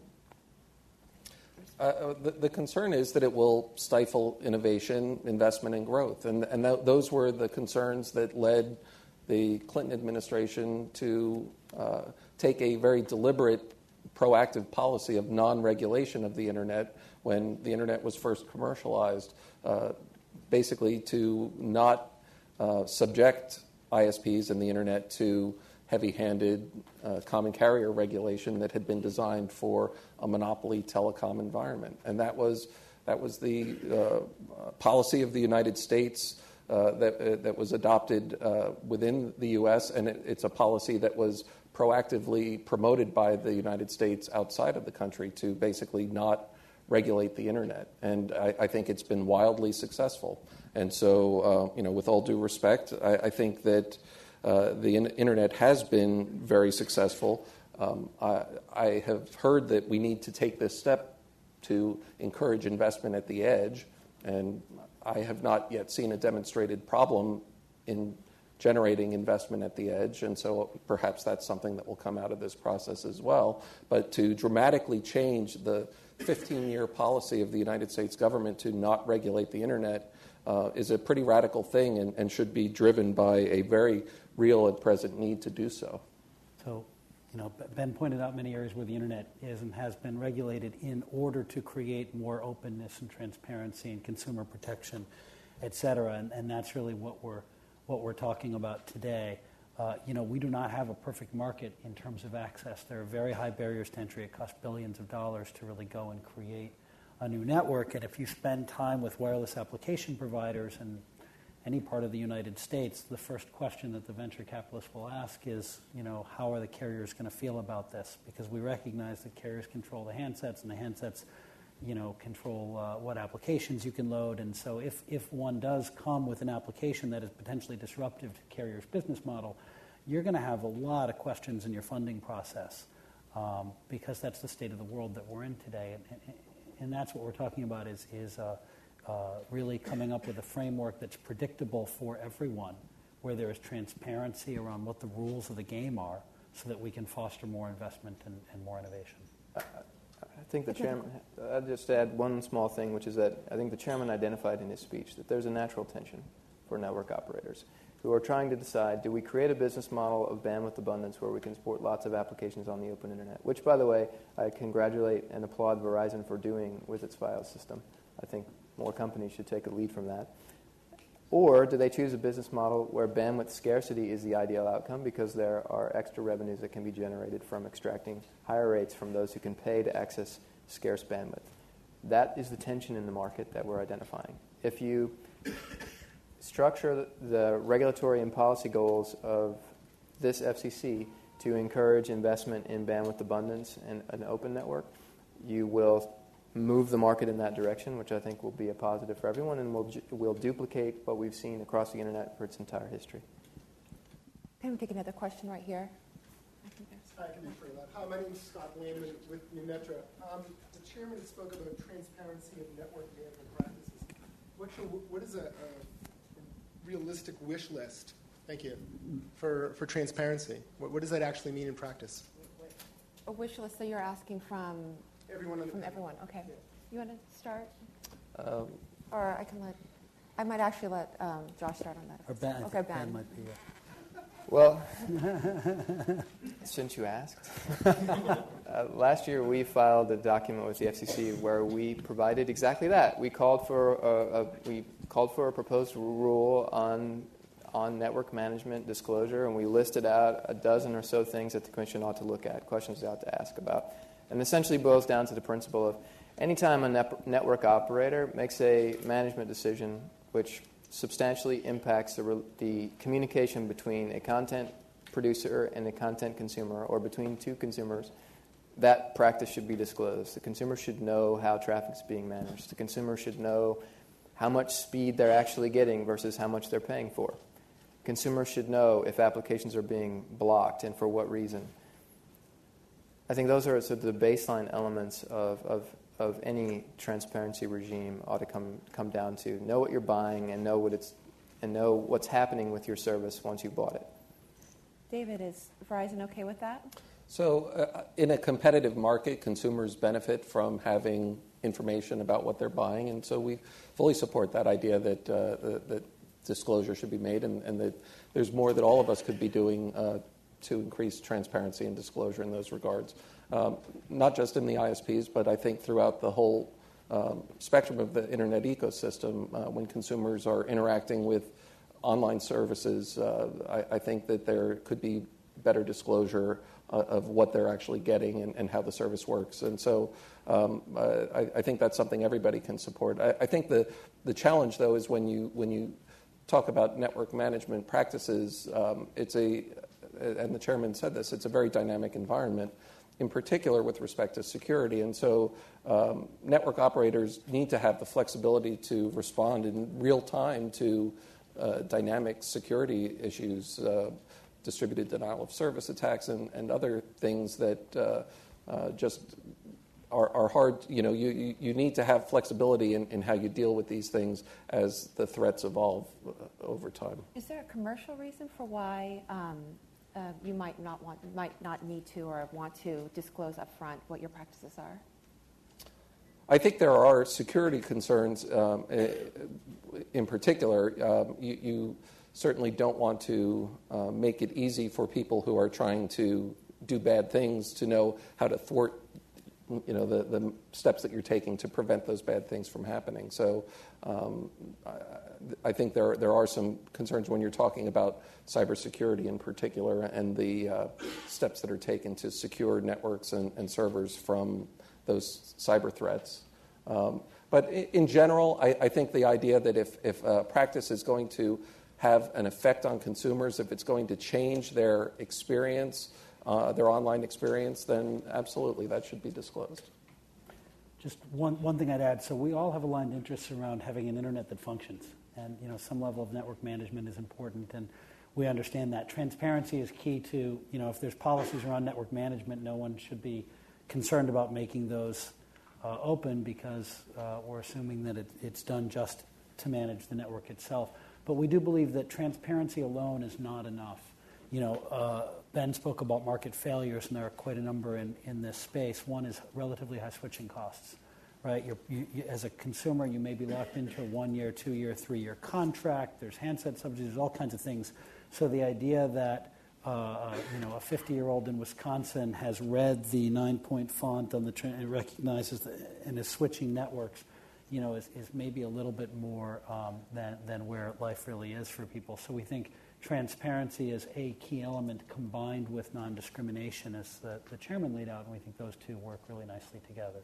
uh, the, the concern is that it will stifle innovation, investment, and growth. And, and th- those were the concerns that led the Clinton administration to uh, take a very deliberate, proactive policy of non-regulation of the internet when the internet was first commercialized, uh, basically to not uh, subject I S Ps and the internet to heavy-handed uh, common carrier regulation that had been designed for a monopoly telecom environment. And that was that was the uh, policy of the United States uh, that, uh, that was adopted uh, within the U S, and it, it's a policy that was proactively promoted by the United States outside of the country to basically not regulate the internet. And I, I think it's been wildly successful. And so, uh, you know, with all due respect, I, I think that uh, the in- internet has been very successful. Um, I, I have heard that we need to take this step to encourage investment at the edge, and I have not yet seen a demonstrated problem in generating investment at the edge, and so perhaps that's something that will come out of this process as well. But to dramatically change the fifteen-year policy of the United States government to not regulate the internet uh, is a pretty radical thing and, and should be driven by a very real and present need to do so. So, you know, Ben pointed out many areas where the internet is and has been regulated in order to create more openness and transparency and consumer protection, et cetera, and, and that's really what we're what we're talking about today. Uh, you know, we do not have a perfect market in terms of access. There are very high barriers to entry. It costs billions of dollars to really go and create a new network. And if you spend time with wireless application providers in any part of the United States, the first question that the venture capitalists will ask is, you know, how are the carriers going to feel about this? Because we recognize that carriers control the handsets, and the handsets, you know, control uh, what applications you can load. And so if, if one does come with an application that is potentially disruptive to the carrier's business model, you're going to have a lot of questions in your funding process um, because that's the state of the world that we're in today. And, and, and that's what we're talking about is, is uh, uh, really coming up with a framework that's predictable for everyone, where there is transparency around what the rules of the game are so that we can foster more investment and, and more innovation. Uh, I think the chairman, I'll just add one small thing, which is that I think the chairman identified in his speech that there's a natural tension for network operators who are trying to decide, do we create a business model of bandwidth abundance where we can support lots of applications on the open internet, which, by the way, I congratulate and applaud Verizon for doing with its Fios system. I think more companies should take a lead from that. Or do they choose a business model where bandwidth scarcity is the ideal outcome because there are extra revenues that can be generated from extracting higher rates from those who can pay to access scarce bandwidth? That is the tension in the market that we're identifying. If you structure the regulatory and policy goals of this F C C to encourage investment in bandwidth abundance and an open network, you will move the market in that direction, which I think will be a positive for everyone, and will will duplicate what we've seen across the internet for its entire history. Can we take another question right here? I think there's... I can refer to that. Hi, my name is Scott Landman with Numetra. Um, the chairman spoke about transparency of network management practices. What, should, what is a, a realistic wish list? Thank you. For for transparency, what, what does that actually mean in practice? A wish list that you're asking from everyone. From everyone. Okay. Yeah. You want to start? Um, or I can let. I might actually let um, Josh start on that. Or Ben. Okay, Ben. Ben might be. Uh, Well, since you asked, uh, last year we filed a document with the F C C where we provided exactly that. We called for a, a we called for a proposed rule on on network management disclosure, and we listed out a dozen or so things that the Commission ought to look at, questions they ought to ask about, and essentially boils down to the principle of anytime a net- network operator makes a management decision which substantially impacts the, re- the communication between a content producer and a content consumer, or between two consumers, that practice should be disclosed. The consumer should know how traffic is being managed. The consumer should know how much speed they're actually getting versus how much they're paying for. Consumers should know if applications are being blocked and for what reason. I think those are sort of the baseline elements of, of of any transparency regime ought to come come down to know what you're buying and know what it's and know what's happening with your service once you bought it. David, is Verizon okay with that? So, uh, in a competitive market, consumers benefit from having information about what they're buying, and so we fully support that idea that uh, that, that disclosure should be made, and, and that there's more that all of us could be doing uh, to increase transparency and disclosure in those regards. Um, not just in the I S Ps, but I think throughout the whole um, spectrum of the internet ecosystem. Uh, when consumers are interacting with online services, uh, I, I think that there could be better disclosure uh, of what they're actually getting and, and how the service works. And so um, uh, I, I think that's something everybody can support. I, I think the, the challenge, though, is when you when you talk about network management practices, um, it's a, and the chairman said this, it's a very dynamic environment, in particular with respect to security. And so um, network operators need to have the flexibility to respond in real time to uh, dynamic security issues, uh, distributed denial of service attacks, and, and other things that uh, uh, just are, are hard. You know, you, you, you need to have flexibility in, in how you deal with these things as the threats evolve uh, over time. Is there a commercial reason for why um, uh, you might not want, might not need to or want to disclose upfront what your practices are? I think there are security concerns. Um, in particular, um, you, you certainly don't want to uh, make it easy for people who are trying to do bad things to know how to thwart, you know, the, the steps that you're taking to prevent those bad things from happening. So um, I, I think there there are some concerns when you're talking about cybersecurity in particular and the uh, steps that are taken to secure networks and, and servers from those cyber threats. Um, but in, in general, I, I think the idea that if, if a practice is going to have an effect on consumers, if it's going to change their experience, uh, their online experience, then absolutely that should be disclosed. Just one, one thing I'd add. So we all have aligned interests around having an internet that functions. And, you know, some level of network management is important, and we understand that. Transparency is key to, you know, if there's policies around network management, no one should be concerned about making those uh, open because uh, we're assuming that it, it's done just to manage the network itself. But we do believe that transparency alone is not enough. You know, uh, Ben spoke about market failures, and there are quite a number in, in this space. One is relatively high switching costs, right? You're, you, you, as a consumer, you may be locked into a one-year, two-year, three-year contract. There's handset subsidies, all kinds of things. So the idea that Uh, you know, a fifty-year-old in Wisconsin has read the nine-point font on the tra- and recognizes the, and is switching networks, you know, is, is maybe a little bit more um, than than where life really is for people. So we think transparency is a key element combined with non-discrimination, as the, the chairman laid out, and we think those two work really nicely together.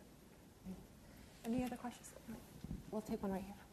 Any other questions? We'll take one right here.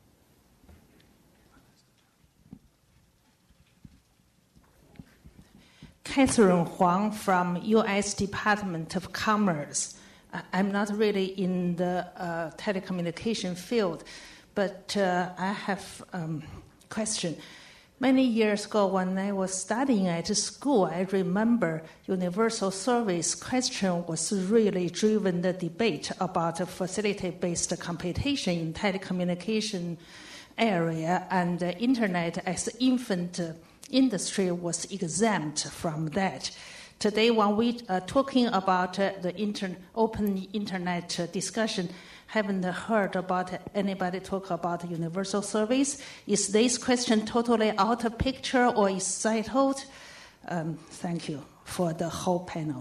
Catherine Huang from U S Department of Commerce. Uh, I'm not really in the uh, telecommunication field, but uh, I have a um, question. Many years ago when I was studying at school, I remember universal service question was really driven the debate about facility-based computation in telecommunication area, and the internet as infant uh, industry was exempt from that. Today, when we are talking about uh, the inter- open internet uh, discussion, haven't heard about anybody talk about universal service. Is this question totally out of picture or is settled? Um, thank you for the whole panel.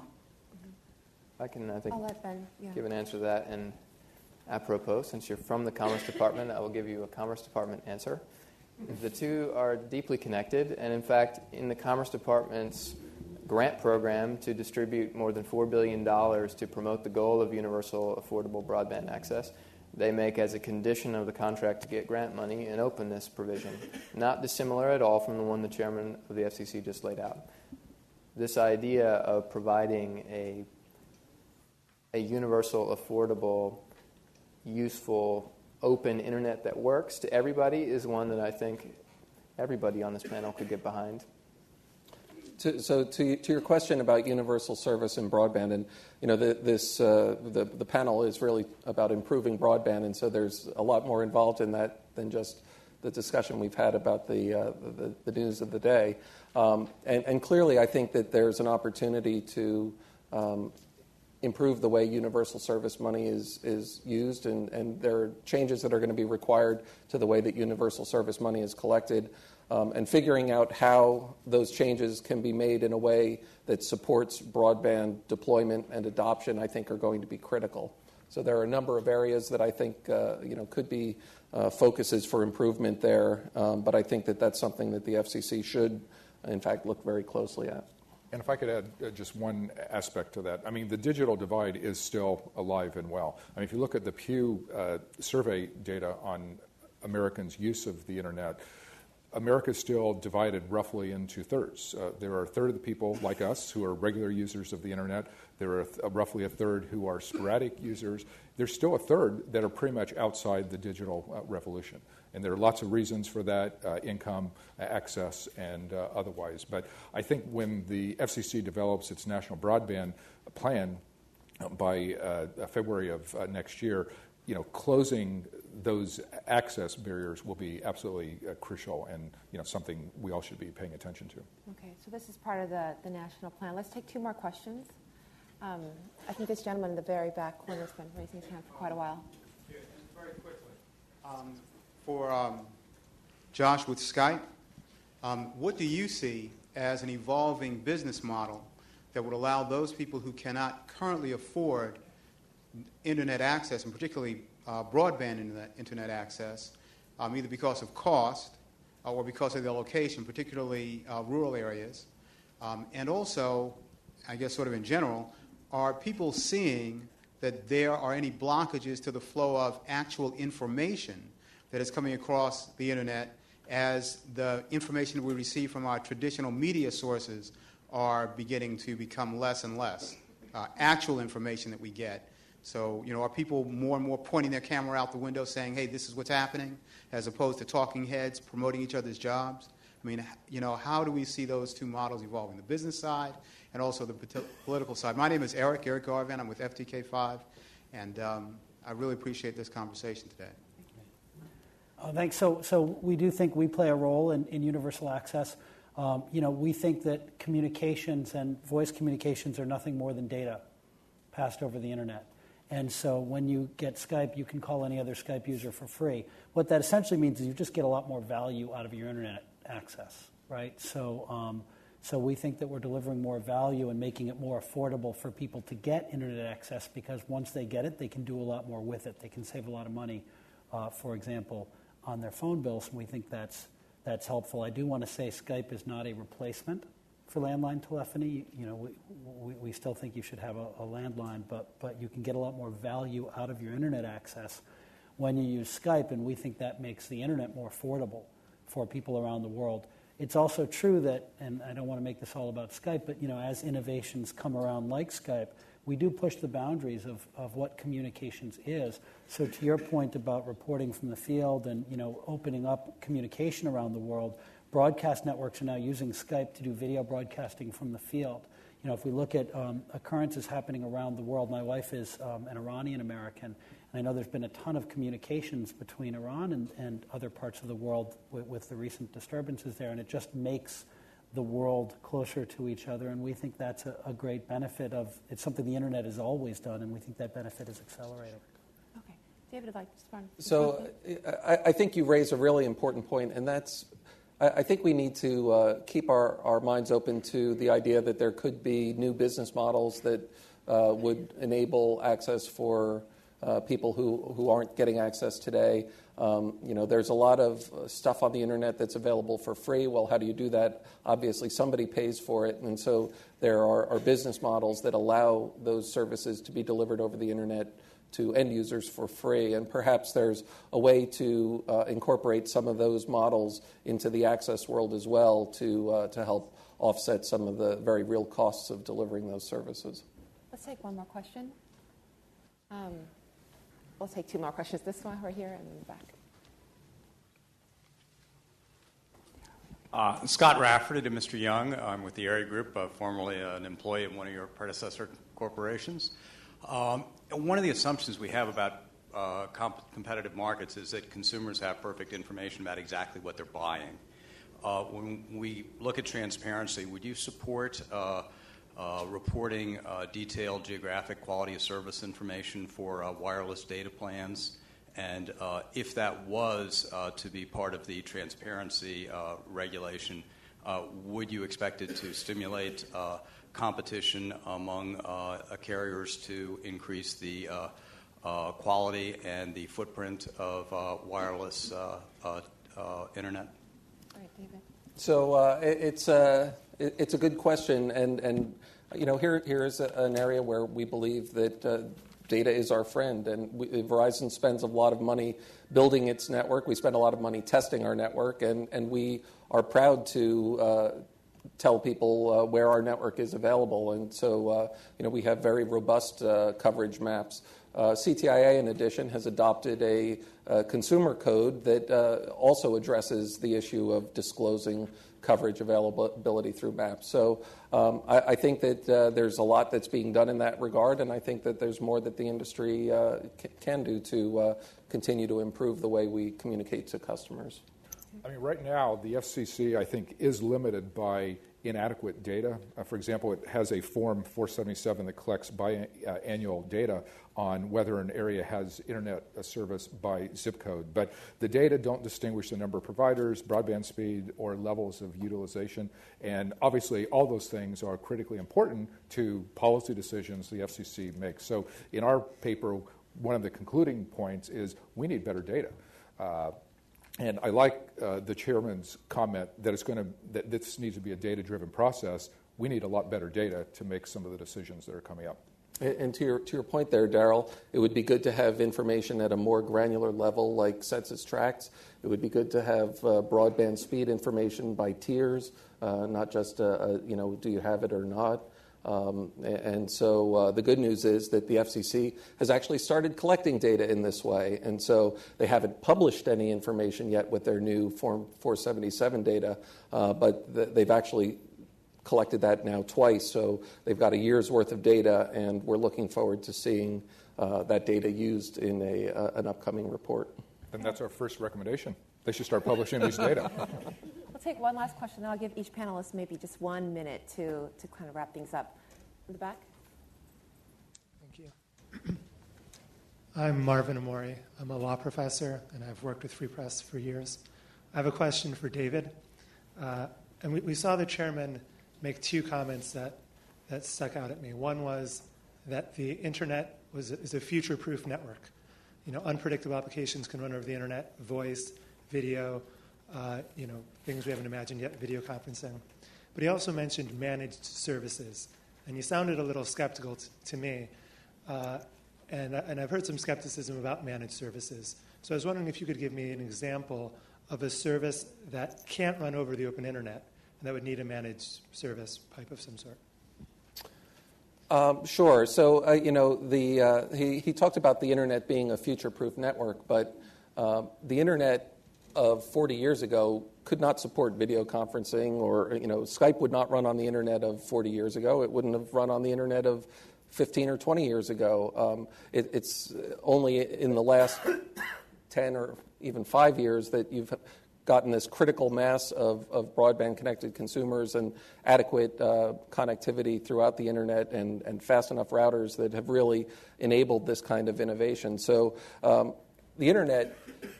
I can, I think, I'll let Ben, yeah. give an answer to that. And apropos, since you're from the Commerce Department, I will give you a Commerce Department answer. The two are deeply connected, and in fact, in the Commerce Department's grant program to distribute more than four billion dollars to promote the goal of universal affordable broadband access, they make as a condition of the contract to get grant money an openness provision, not dissimilar at all from the one the chairman of the F C C just laid out. This idea of providing a, a universal, affordable, useful, open internet that works to everybody is one that I think everybody on this panel could get behind. To, so to, to your question about universal service and broadband, and you know the, this uh, the the panel is really about improving broadband, and so there's a lot more involved in that than just the discussion we've had about the uh, the, the news of the day. Um, and, and clearly, I think that there's an opportunity to um, improve the way universal service money is is used, and, and there are changes that are going to be required to the way that universal service money is collected, um, and figuring out how those changes can be made in a way that supports broadband deployment and adoption, I think, are going to be critical. So there are a number of areas that I think uh, you know could be uh, focuses for improvement there, um, but I think that that's something that the F C C should, in fact, look very closely at. And if I could add uh, just one aspect to that, I mean, the digital divide is still alive and well. I mean, if you look at the Pew uh, survey data on Americans' use of the internet, America is still divided roughly into thirds. Uh, there are a third of the people like us who are regular users of the internet. There are th- roughly a third who are sporadic users. There's still a third that are pretty much outside the digital uh, revolution. And there are lots of reasons for that, uh, income, access, and uh, otherwise. But I think when the F C C develops its national broadband plan uh, by uh, February of uh, next year, you know, closing those access barriers will be absolutely uh, crucial and, you know, something we all should be paying attention to. Okay, so this is part of the, the national plan. Let's take two more questions. Um, I think this gentleman in the very back corner has been raising his hand for quite a while. Yeah, very quickly. Um, for um, Josh with Skype, um, what do you see as an evolving business model that would allow those people who cannot currently afford internet access, and particularly uh, broadband internet, internet access, um, either because of cost uh, or because of their location, particularly uh, rural areas, um, and also, I guess sort of in general, are people seeing that there are any blockages to the flow of actual information that is coming across the internet as the information we receive from our traditional media sources are beginning to become less and less, uh, actual information that we get. So, you know, are people more and more pointing their camera out the window saying, hey, this is what's happening, as opposed to talking heads promoting each other's jobs? I mean, you know, how do we see those two models evolving, the business side and also the political side? My name is Eric, Eric Garvin. I'm with F T K five, and um, I really appreciate this conversation today. Uh, thanks. So, so we do think we play a role in, in universal access. Um, you know, we think that communications and voice communications are nothing more than data passed over the internet. And so when you get Skype, you can call any other Skype user for free. What that essentially means is you just get a lot more value out of your internet access, right? So, um, so we think that we're delivering more value and making it more affordable for people to get internet access, because once they get it, they can do a lot more with it. They can save a lot of money, uh, for example, on their phone bills, and we think that's that's helpful. I do want to say Skype is not a replacement for landline telephony. You know, we, we, we still think you should have a, a landline, but but you can get a lot more value out of your internet access when you use Skype, and we think that makes the internet more affordable for people around the world. It's also true that, and I don't want to make this all about Skype, but you know, as innovations come around like Skype, we do push the boundaries of, of what communications is. So to your point about reporting from the field and, you know, opening up communication around the world, broadcast networks are now using Skype to do video broadcasting from the field. You know, if we look at um, occurrences happening around the world, my wife is um, an Iranian American, and I know there's been a ton of communications between Iran and, and other parts of the world with, with the recent disturbances there, and it just makes the world closer to each other, and we think that's a, a great benefit of, it's something the internet has always done, and we think that benefit is accelerating. Okay. David, I'd like to respond. So I, I think you raise a really important point, and that's, I, I think we need to uh, keep our, our minds open to the idea that there could be new business models that uh, would enable access for uh, people who, who aren't getting access today. Um, you know, there's a lot of stuff on the internet that's available for free. Well, how do you do that? Obviously, somebody pays for it, and so there are, are business models that allow those services to be delivered over the internet to end users for free. And perhaps there's a way to uh, incorporate some of those models into the access world as well to uh, to help offset some of the very real costs of delivering those services. Let's take one more question. Um, We'll take two more questions. This one right here and in the back. Uh, Scott Rafferty to Mister Young. I'm with the Area Group, uh, formerly an employee of one of your predecessor corporations. Um, one of the assumptions we have about uh, comp- competitive markets is that consumers have perfect information about exactly what they're buying. Uh, when we look at transparency, would you support uh, Uh, reporting uh, detailed geographic quality of service information for uh, wireless data plans? And uh, if that was uh, to be part of the transparency uh, regulation, uh, would you expect it to stimulate uh, competition among uh, carriers to increase the uh, uh, quality and the footprint of uh, wireless uh, uh, uh, internet? All right, David. So uh, it, it's a it, it's a good question, and and you know here here is a, an area where we believe that uh, data is our friend, and we, Verizon spends a lot of money building its network. We spend a lot of money testing our network, and, and we are proud to uh, tell people uh, where our network is available. And so, uh, you know, we have very robust uh, coverage maps. Uh, C T I A, in addition, has adopted a uh, consumer code that uh, also addresses the issue of disclosing coverage availability through maps. So um, I, I think that uh, there's a lot that's being done in that regard, and I think that there's more that the industry uh, c- can do to uh, continue to improve the way we communicate to customers. I mean, right now, the F C C, I think, is limited by inadequate data. Uh, for example, it has a Form four seventy-seven that collects biannual uh, data on whether an area has internet service by zip code. But the data don't distinguish the number of providers, broadband speed, or levels of utilization. And obviously, all those things are critically important to policy decisions the F C C makes. So in our paper, one of the concluding points is we need better data. Uh, And I like uh, the chairman's comment that it's going to that this needs to be a data-driven process. We need a lot better data to make some of the decisions that are coming up. And to your to your point there, Daryl, it would be good to have information at a more granular level, like census tracts. It would be good to have uh, broadband speed information by tiers, uh, not just uh, uh, you know, do you have it or not. Um, and so uh, the good news is that the F C C has actually started collecting data in this way. And so they haven't published any information yet with their new Form four seventy-seven data, uh, but th- they've actually collected that now twice. So they've got a year's worth of data, and we're looking forward to seeing uh, that data used in a, uh, an upcoming report. And that's our first recommendation. They should start publishing these data. We'll take one last question, and I'll give each panelist maybe just one minute to, to kind of wrap things up. In the back. Thank you. I'm Marvin Amori. I'm a law professor, and I've worked with Free Press for years. I have a question for David. Uh, and we, we saw the chairman make two comments that, that stuck out at me. One was that the internet was is a future-proof network. You know, unpredictable applications can run over the internet, voice, video, uh, you know, things we haven't imagined yet, video conferencing. But he also mentioned managed services. And you sounded a little skeptical t- to me. Uh, and, and I've heard some skepticism about managed services. So I was wondering if you could give me an example of a service that can't run over the open internet and that would need a managed service pipe of some sort. Um, sure. So, uh, you know, the uh, he, he talked about the internet being a future-proof network, but uh, the internet of forty years ago could not support video conferencing, or, you know, Skype would not run on the internet of forty years ago. It wouldn't have run on the internet of fifteen or twenty years ago. Um, it, it's only in the last ten or even five years that you've gotten this critical mass of, of broadband-connected consumers and adequate uh, connectivity throughout the internet and, and fast enough routers that have really enabled this kind of innovation. So um, the internet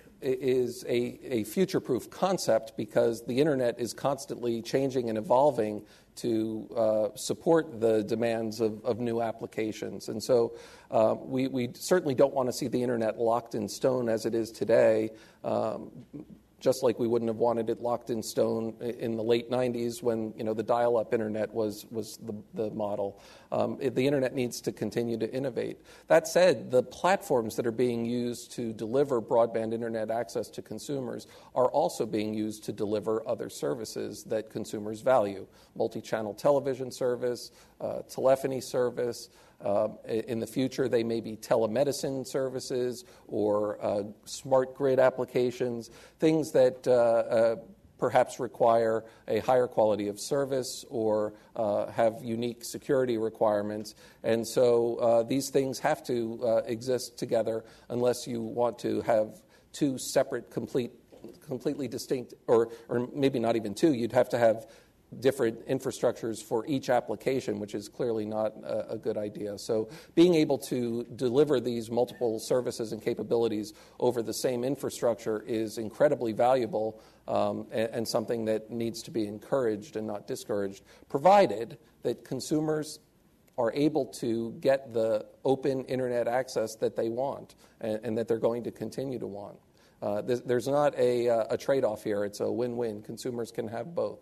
is a, a future-proof concept because the internet is constantly changing and evolving to uh, support the demands of, of new applications. And so uh, we, we certainly don't want to see the internet locked in stone as it is today, um, just like we wouldn't have wanted it locked in stone in the late nineties when, you know, the dial-up internet was, was the, the model. Um, it, the internet needs to continue to innovate. That said, the platforms that are being used to deliver broadband internet access to consumers are also being used to deliver other services that consumers value. Multi-channel television service, uh, telephony service. Uh, in the future, they may be telemedicine services or uh, smart grid applications, things that uh, uh, perhaps require a higher quality of service or uh, have unique security requirements. And so uh, these things have to uh, exist together unless you want to have two separate, complete, completely distinct, or, or maybe not even two. You'd have to have different infrastructures for each application, which is clearly not a, a good idea. So being able to deliver these multiple services and capabilities over the same infrastructure is incredibly valuable um, and, and something that needs to be encouraged and not discouraged, provided that consumers are able to get the open internet access that they want and, and that they're going to continue to want. Uh, there's, there's not a, a trade-off here. It's a win-win. Consumers can have both.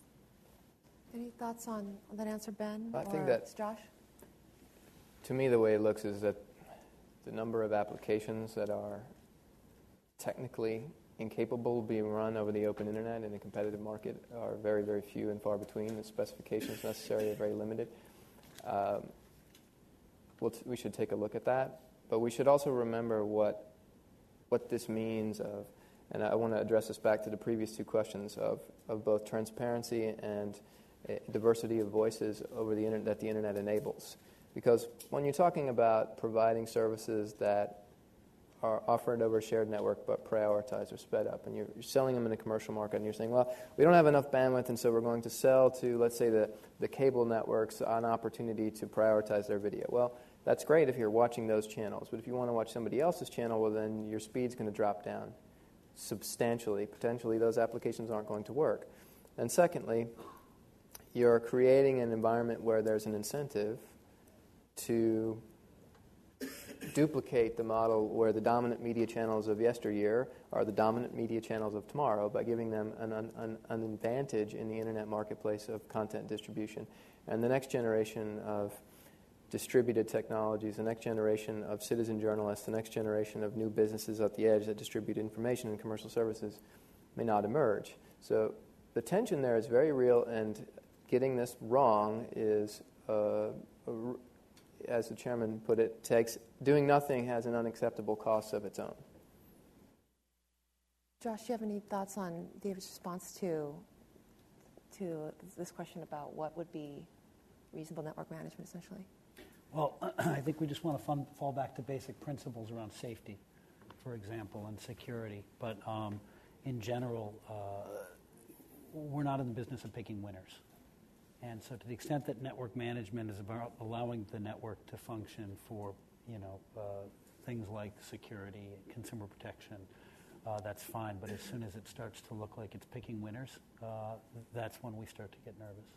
Any thoughts on, on that answer, Ben? I or think that, Josh? to me, the way it looks is that the number of applications that are technically incapable of being run over the open internet in a competitive market are very, very few and far between. The specifications necessary are very limited. Um, we'll t- we should take a look at that, but we should also remember what what this means of, and I want to address this back to the previous two questions of, of both transparency and uh, diversity of voices over the internet that the internet enables. Because when you're talking about providing services that are offered over a shared network but prioritized or sped up, and you're, you're selling them in a commercial market, and you're saying, well, we don't have enough bandwidth, and so we're going to sell to, let's say, the, the cable networks an opportunity to prioritize their video. Well, that's great if you're watching those channels, but if you want to watch somebody else's channel, well, then your speed's going to drop down substantially. Potentially, those applications aren't going to work. And secondly, you're creating an environment where there's an incentive to duplicate the model where the dominant media channels of yesteryear are the dominant media channels of tomorrow by giving them an, an, an advantage in the internet marketplace of content distribution. And the next generation of distributed technologies, the next generation of citizen journalists, the next generation of new businesses at the edge that distribute information and commercial services may not emerge. So the tension there is very real, and getting this wrong is uh, a as the chairman put it, takes doing nothing has an unacceptable cost of its own. Josh, do you have any thoughts on David's response to to this question about what would be reasonable network management, essentially? Well, I think we just want to fun, fall back to basic principles around safety, for example, and security. But um, in general, uh, we're not in the business of picking winners. And so to the extent that network management is about allowing the network to function for, you know, uh, things like security, consumer protection, uh, that's fine. But as soon as it starts to look like it's picking winners, uh, that's when we start to get nervous.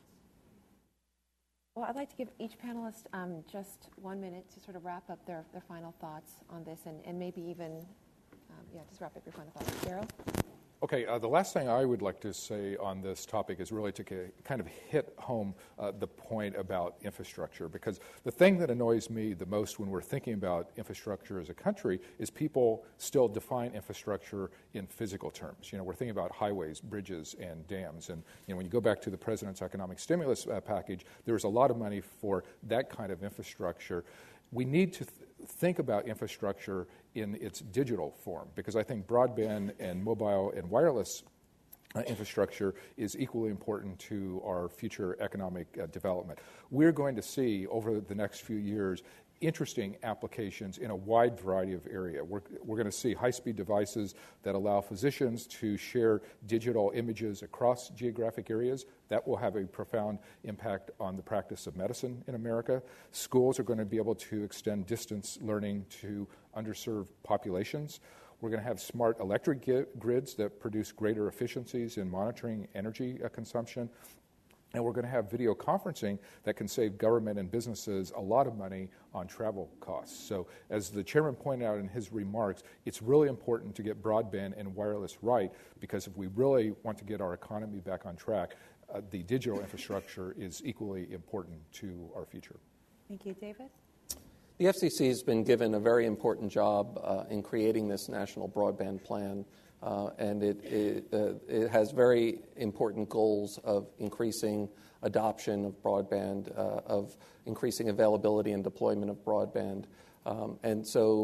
Well, I'd like to give each panelist um, just one minute to sort of wrap up their, their final thoughts on this, and, and maybe even, um, yeah, just wrap up your final thoughts. Daryl? Okay, uh, the last thing I would like to say on this topic is really to kind of hit home uh, the point about infrastructure, because the thing that annoys me the most when we're thinking about infrastructure as a country is people still define infrastructure in physical terms. You know, we're thinking about highways, bridges, and dams, and you know, when you go back to the president's economic stimulus uh, package, there was a lot of money for that kind of infrastructure. We need to th- think about infrastructure in its digital form, because I think broadband and mobile and wireless uh, infrastructure is equally important to our future economic uh, development. We're going to see over the next few years interesting applications in a wide variety of areas. We're, we're going to see high-speed devices that allow physicians to share digital images across geographic areas. That will have a profound impact on the practice of medicine in America. Schools are going to be able to extend distance learning to underserved populations. We're going to have smart electric gi- grids that produce greater efficiencies in monitoring energy uh, consumption. And we're going to have video conferencing that can save government and businesses a lot of money on travel costs. So as the chairman pointed out in his remarks, it's really important to get broadband and wireless right, because if we really want to get our economy back on track, uh, the digital infrastructure is equally important to our future. Thank you. David? The F C C has been given a very important job uh, in creating this national broadband plan. Uh, and it, it, uh, it has very important goals of increasing adoption of broadband, uh, of increasing availability and deployment of broadband. Um, and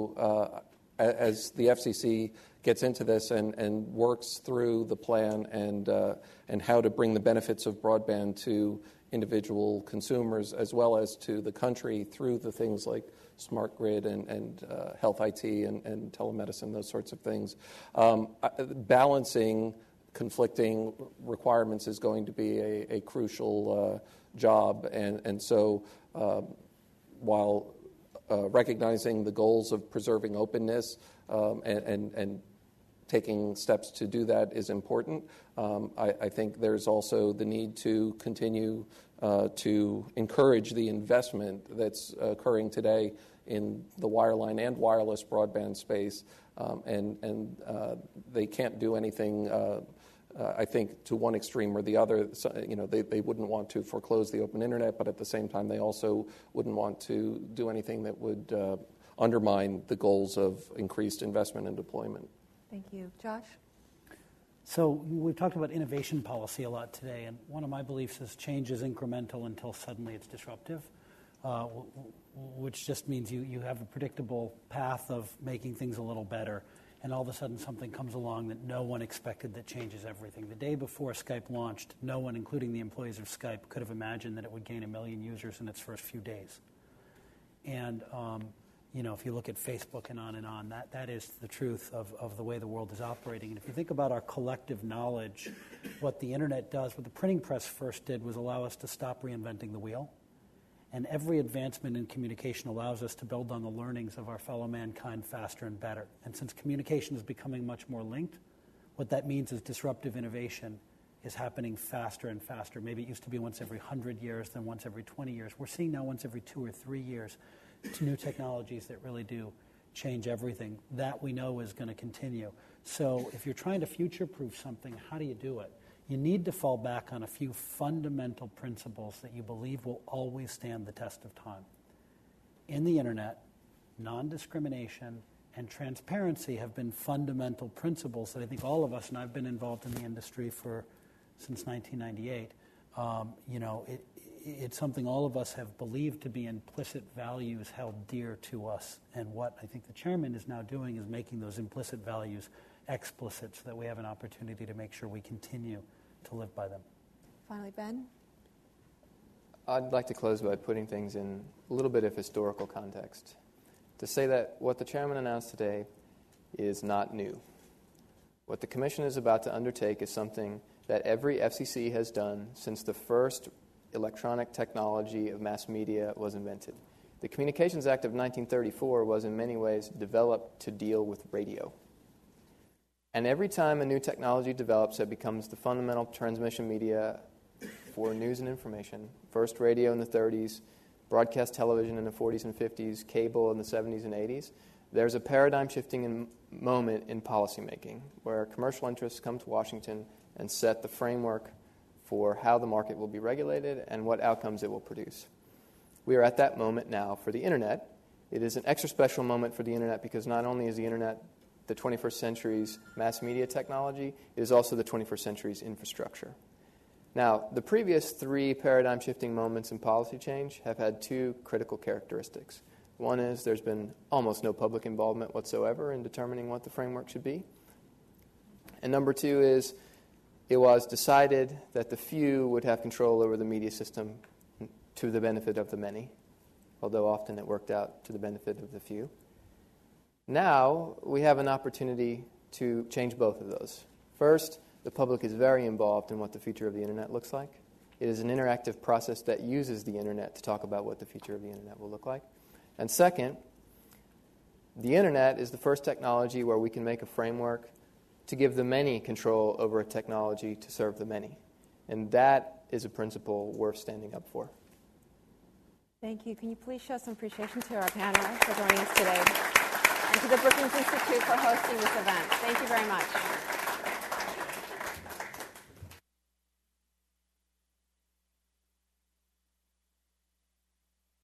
so uh, as the F C C gets into this and, and works through the plan and, uh, and how to bring the benefits of broadband to individual consumers as well as to the country through the things like smart grid and, and uh, health I T and, and telemedicine, those sorts of things. Um, balancing conflicting requirements is going to be a, a crucial uh, job. And, and so um, while uh, recognizing the goals of preserving openness um, and, and, and taking steps to do that is important, um, I, I think there's also the need to continue Uh, to encourage the investment that's occurring today in the wireline and wireless broadband space, um, and and uh, they can't do anything. Uh, uh, I think to one extreme or the other. So, you know, they, they wouldn't want to foreclose the open internet, but at the same time, they also wouldn't want to do anything that would uh, undermine the goals of increased investment and deployment. Thank you. Josh? So we've talked about innovation policy a lot today, and one of my beliefs is change is incremental until suddenly it's disruptive, uh, w- w- which just means you, you have a predictable path of making things a little better, and all of a sudden something comes along that no one expected that changes everything. The day before Skype launched, no one, including the employees of Skype, could have imagined that it would gain a million users in its first few days. And um, you know, if you look at Facebook and on and on, that, that is the truth of, of the way the world is operating. And if you think about our collective knowledge, what the internet does, what the printing press first did was allow us to stop reinventing the wheel. And every advancement in communication allows us to build on the learnings of our fellow mankind faster and better. And since communication is becoming much more linked, what that means is disruptive innovation is happening faster and faster. Maybe it used to be once every one hundred years, then once every twenty years. We're seeing now once every two or three years to new technologies that really do change everything. That we know is going to continue. So if you're trying to future-proof something, how do you do it? You need to fall back on a few fundamental principles that you believe will always stand the test of time. In the internet, non-discrimination and transparency have been fundamental principles that I think all of us, and I've been involved in the industry for since nineteen ninety-eight, um, you know, it, it's something all of us have believed to be implicit values held dear to us. And what I think the chairman is now doing is making those implicit values explicit so that we have an opportunity to make sure we continue to live by them. Finally, Ben? I'd like to close by putting things in a little bit of historical context. To say that what the chairman announced today is not new. What the commission is about to undertake is something that every F C C has done since the first electronic technology of mass media was invented. The Communications Act of nineteen thirty-four was in many ways developed to deal with radio. And every time a new technology develops that becomes the fundamental transmission media for news and information, first radio in the thirties, broadcast television in the forties and fifties, cable in the seventies and eighties, there's a paradigm-shifting in moment in policymaking where commercial interests come to Washington and set the framework for how the market will be regulated and what outcomes it will produce. We are at that moment now for the Internet. It is an extra special moment for the Internet because not only is the Internet the twenty-first century's mass media technology, it is also the twenty-first century's infrastructure. Now, the previous three paradigm-shifting moments in policy change have had two critical characteristics. One is there's been almost no public involvement whatsoever in determining what the framework should be. And number two is it was decided that the few would have control over the media system to the benefit of the many, although often it worked out to the benefit of the few. Now we have an opportunity to change both of those. First, the public is very involved in what the future of the Internet looks like. It is an interactive process that uses the Internet to talk about what the future of the Internet will look like. And second, the Internet is the first technology where we can make a framework to give the many control over a technology to serve the many. And that is a principle worth standing up for. Thank you. Can you please show some appreciation to our panelists for joining us today and to the Brookings Institute for hosting this event. Thank you very much.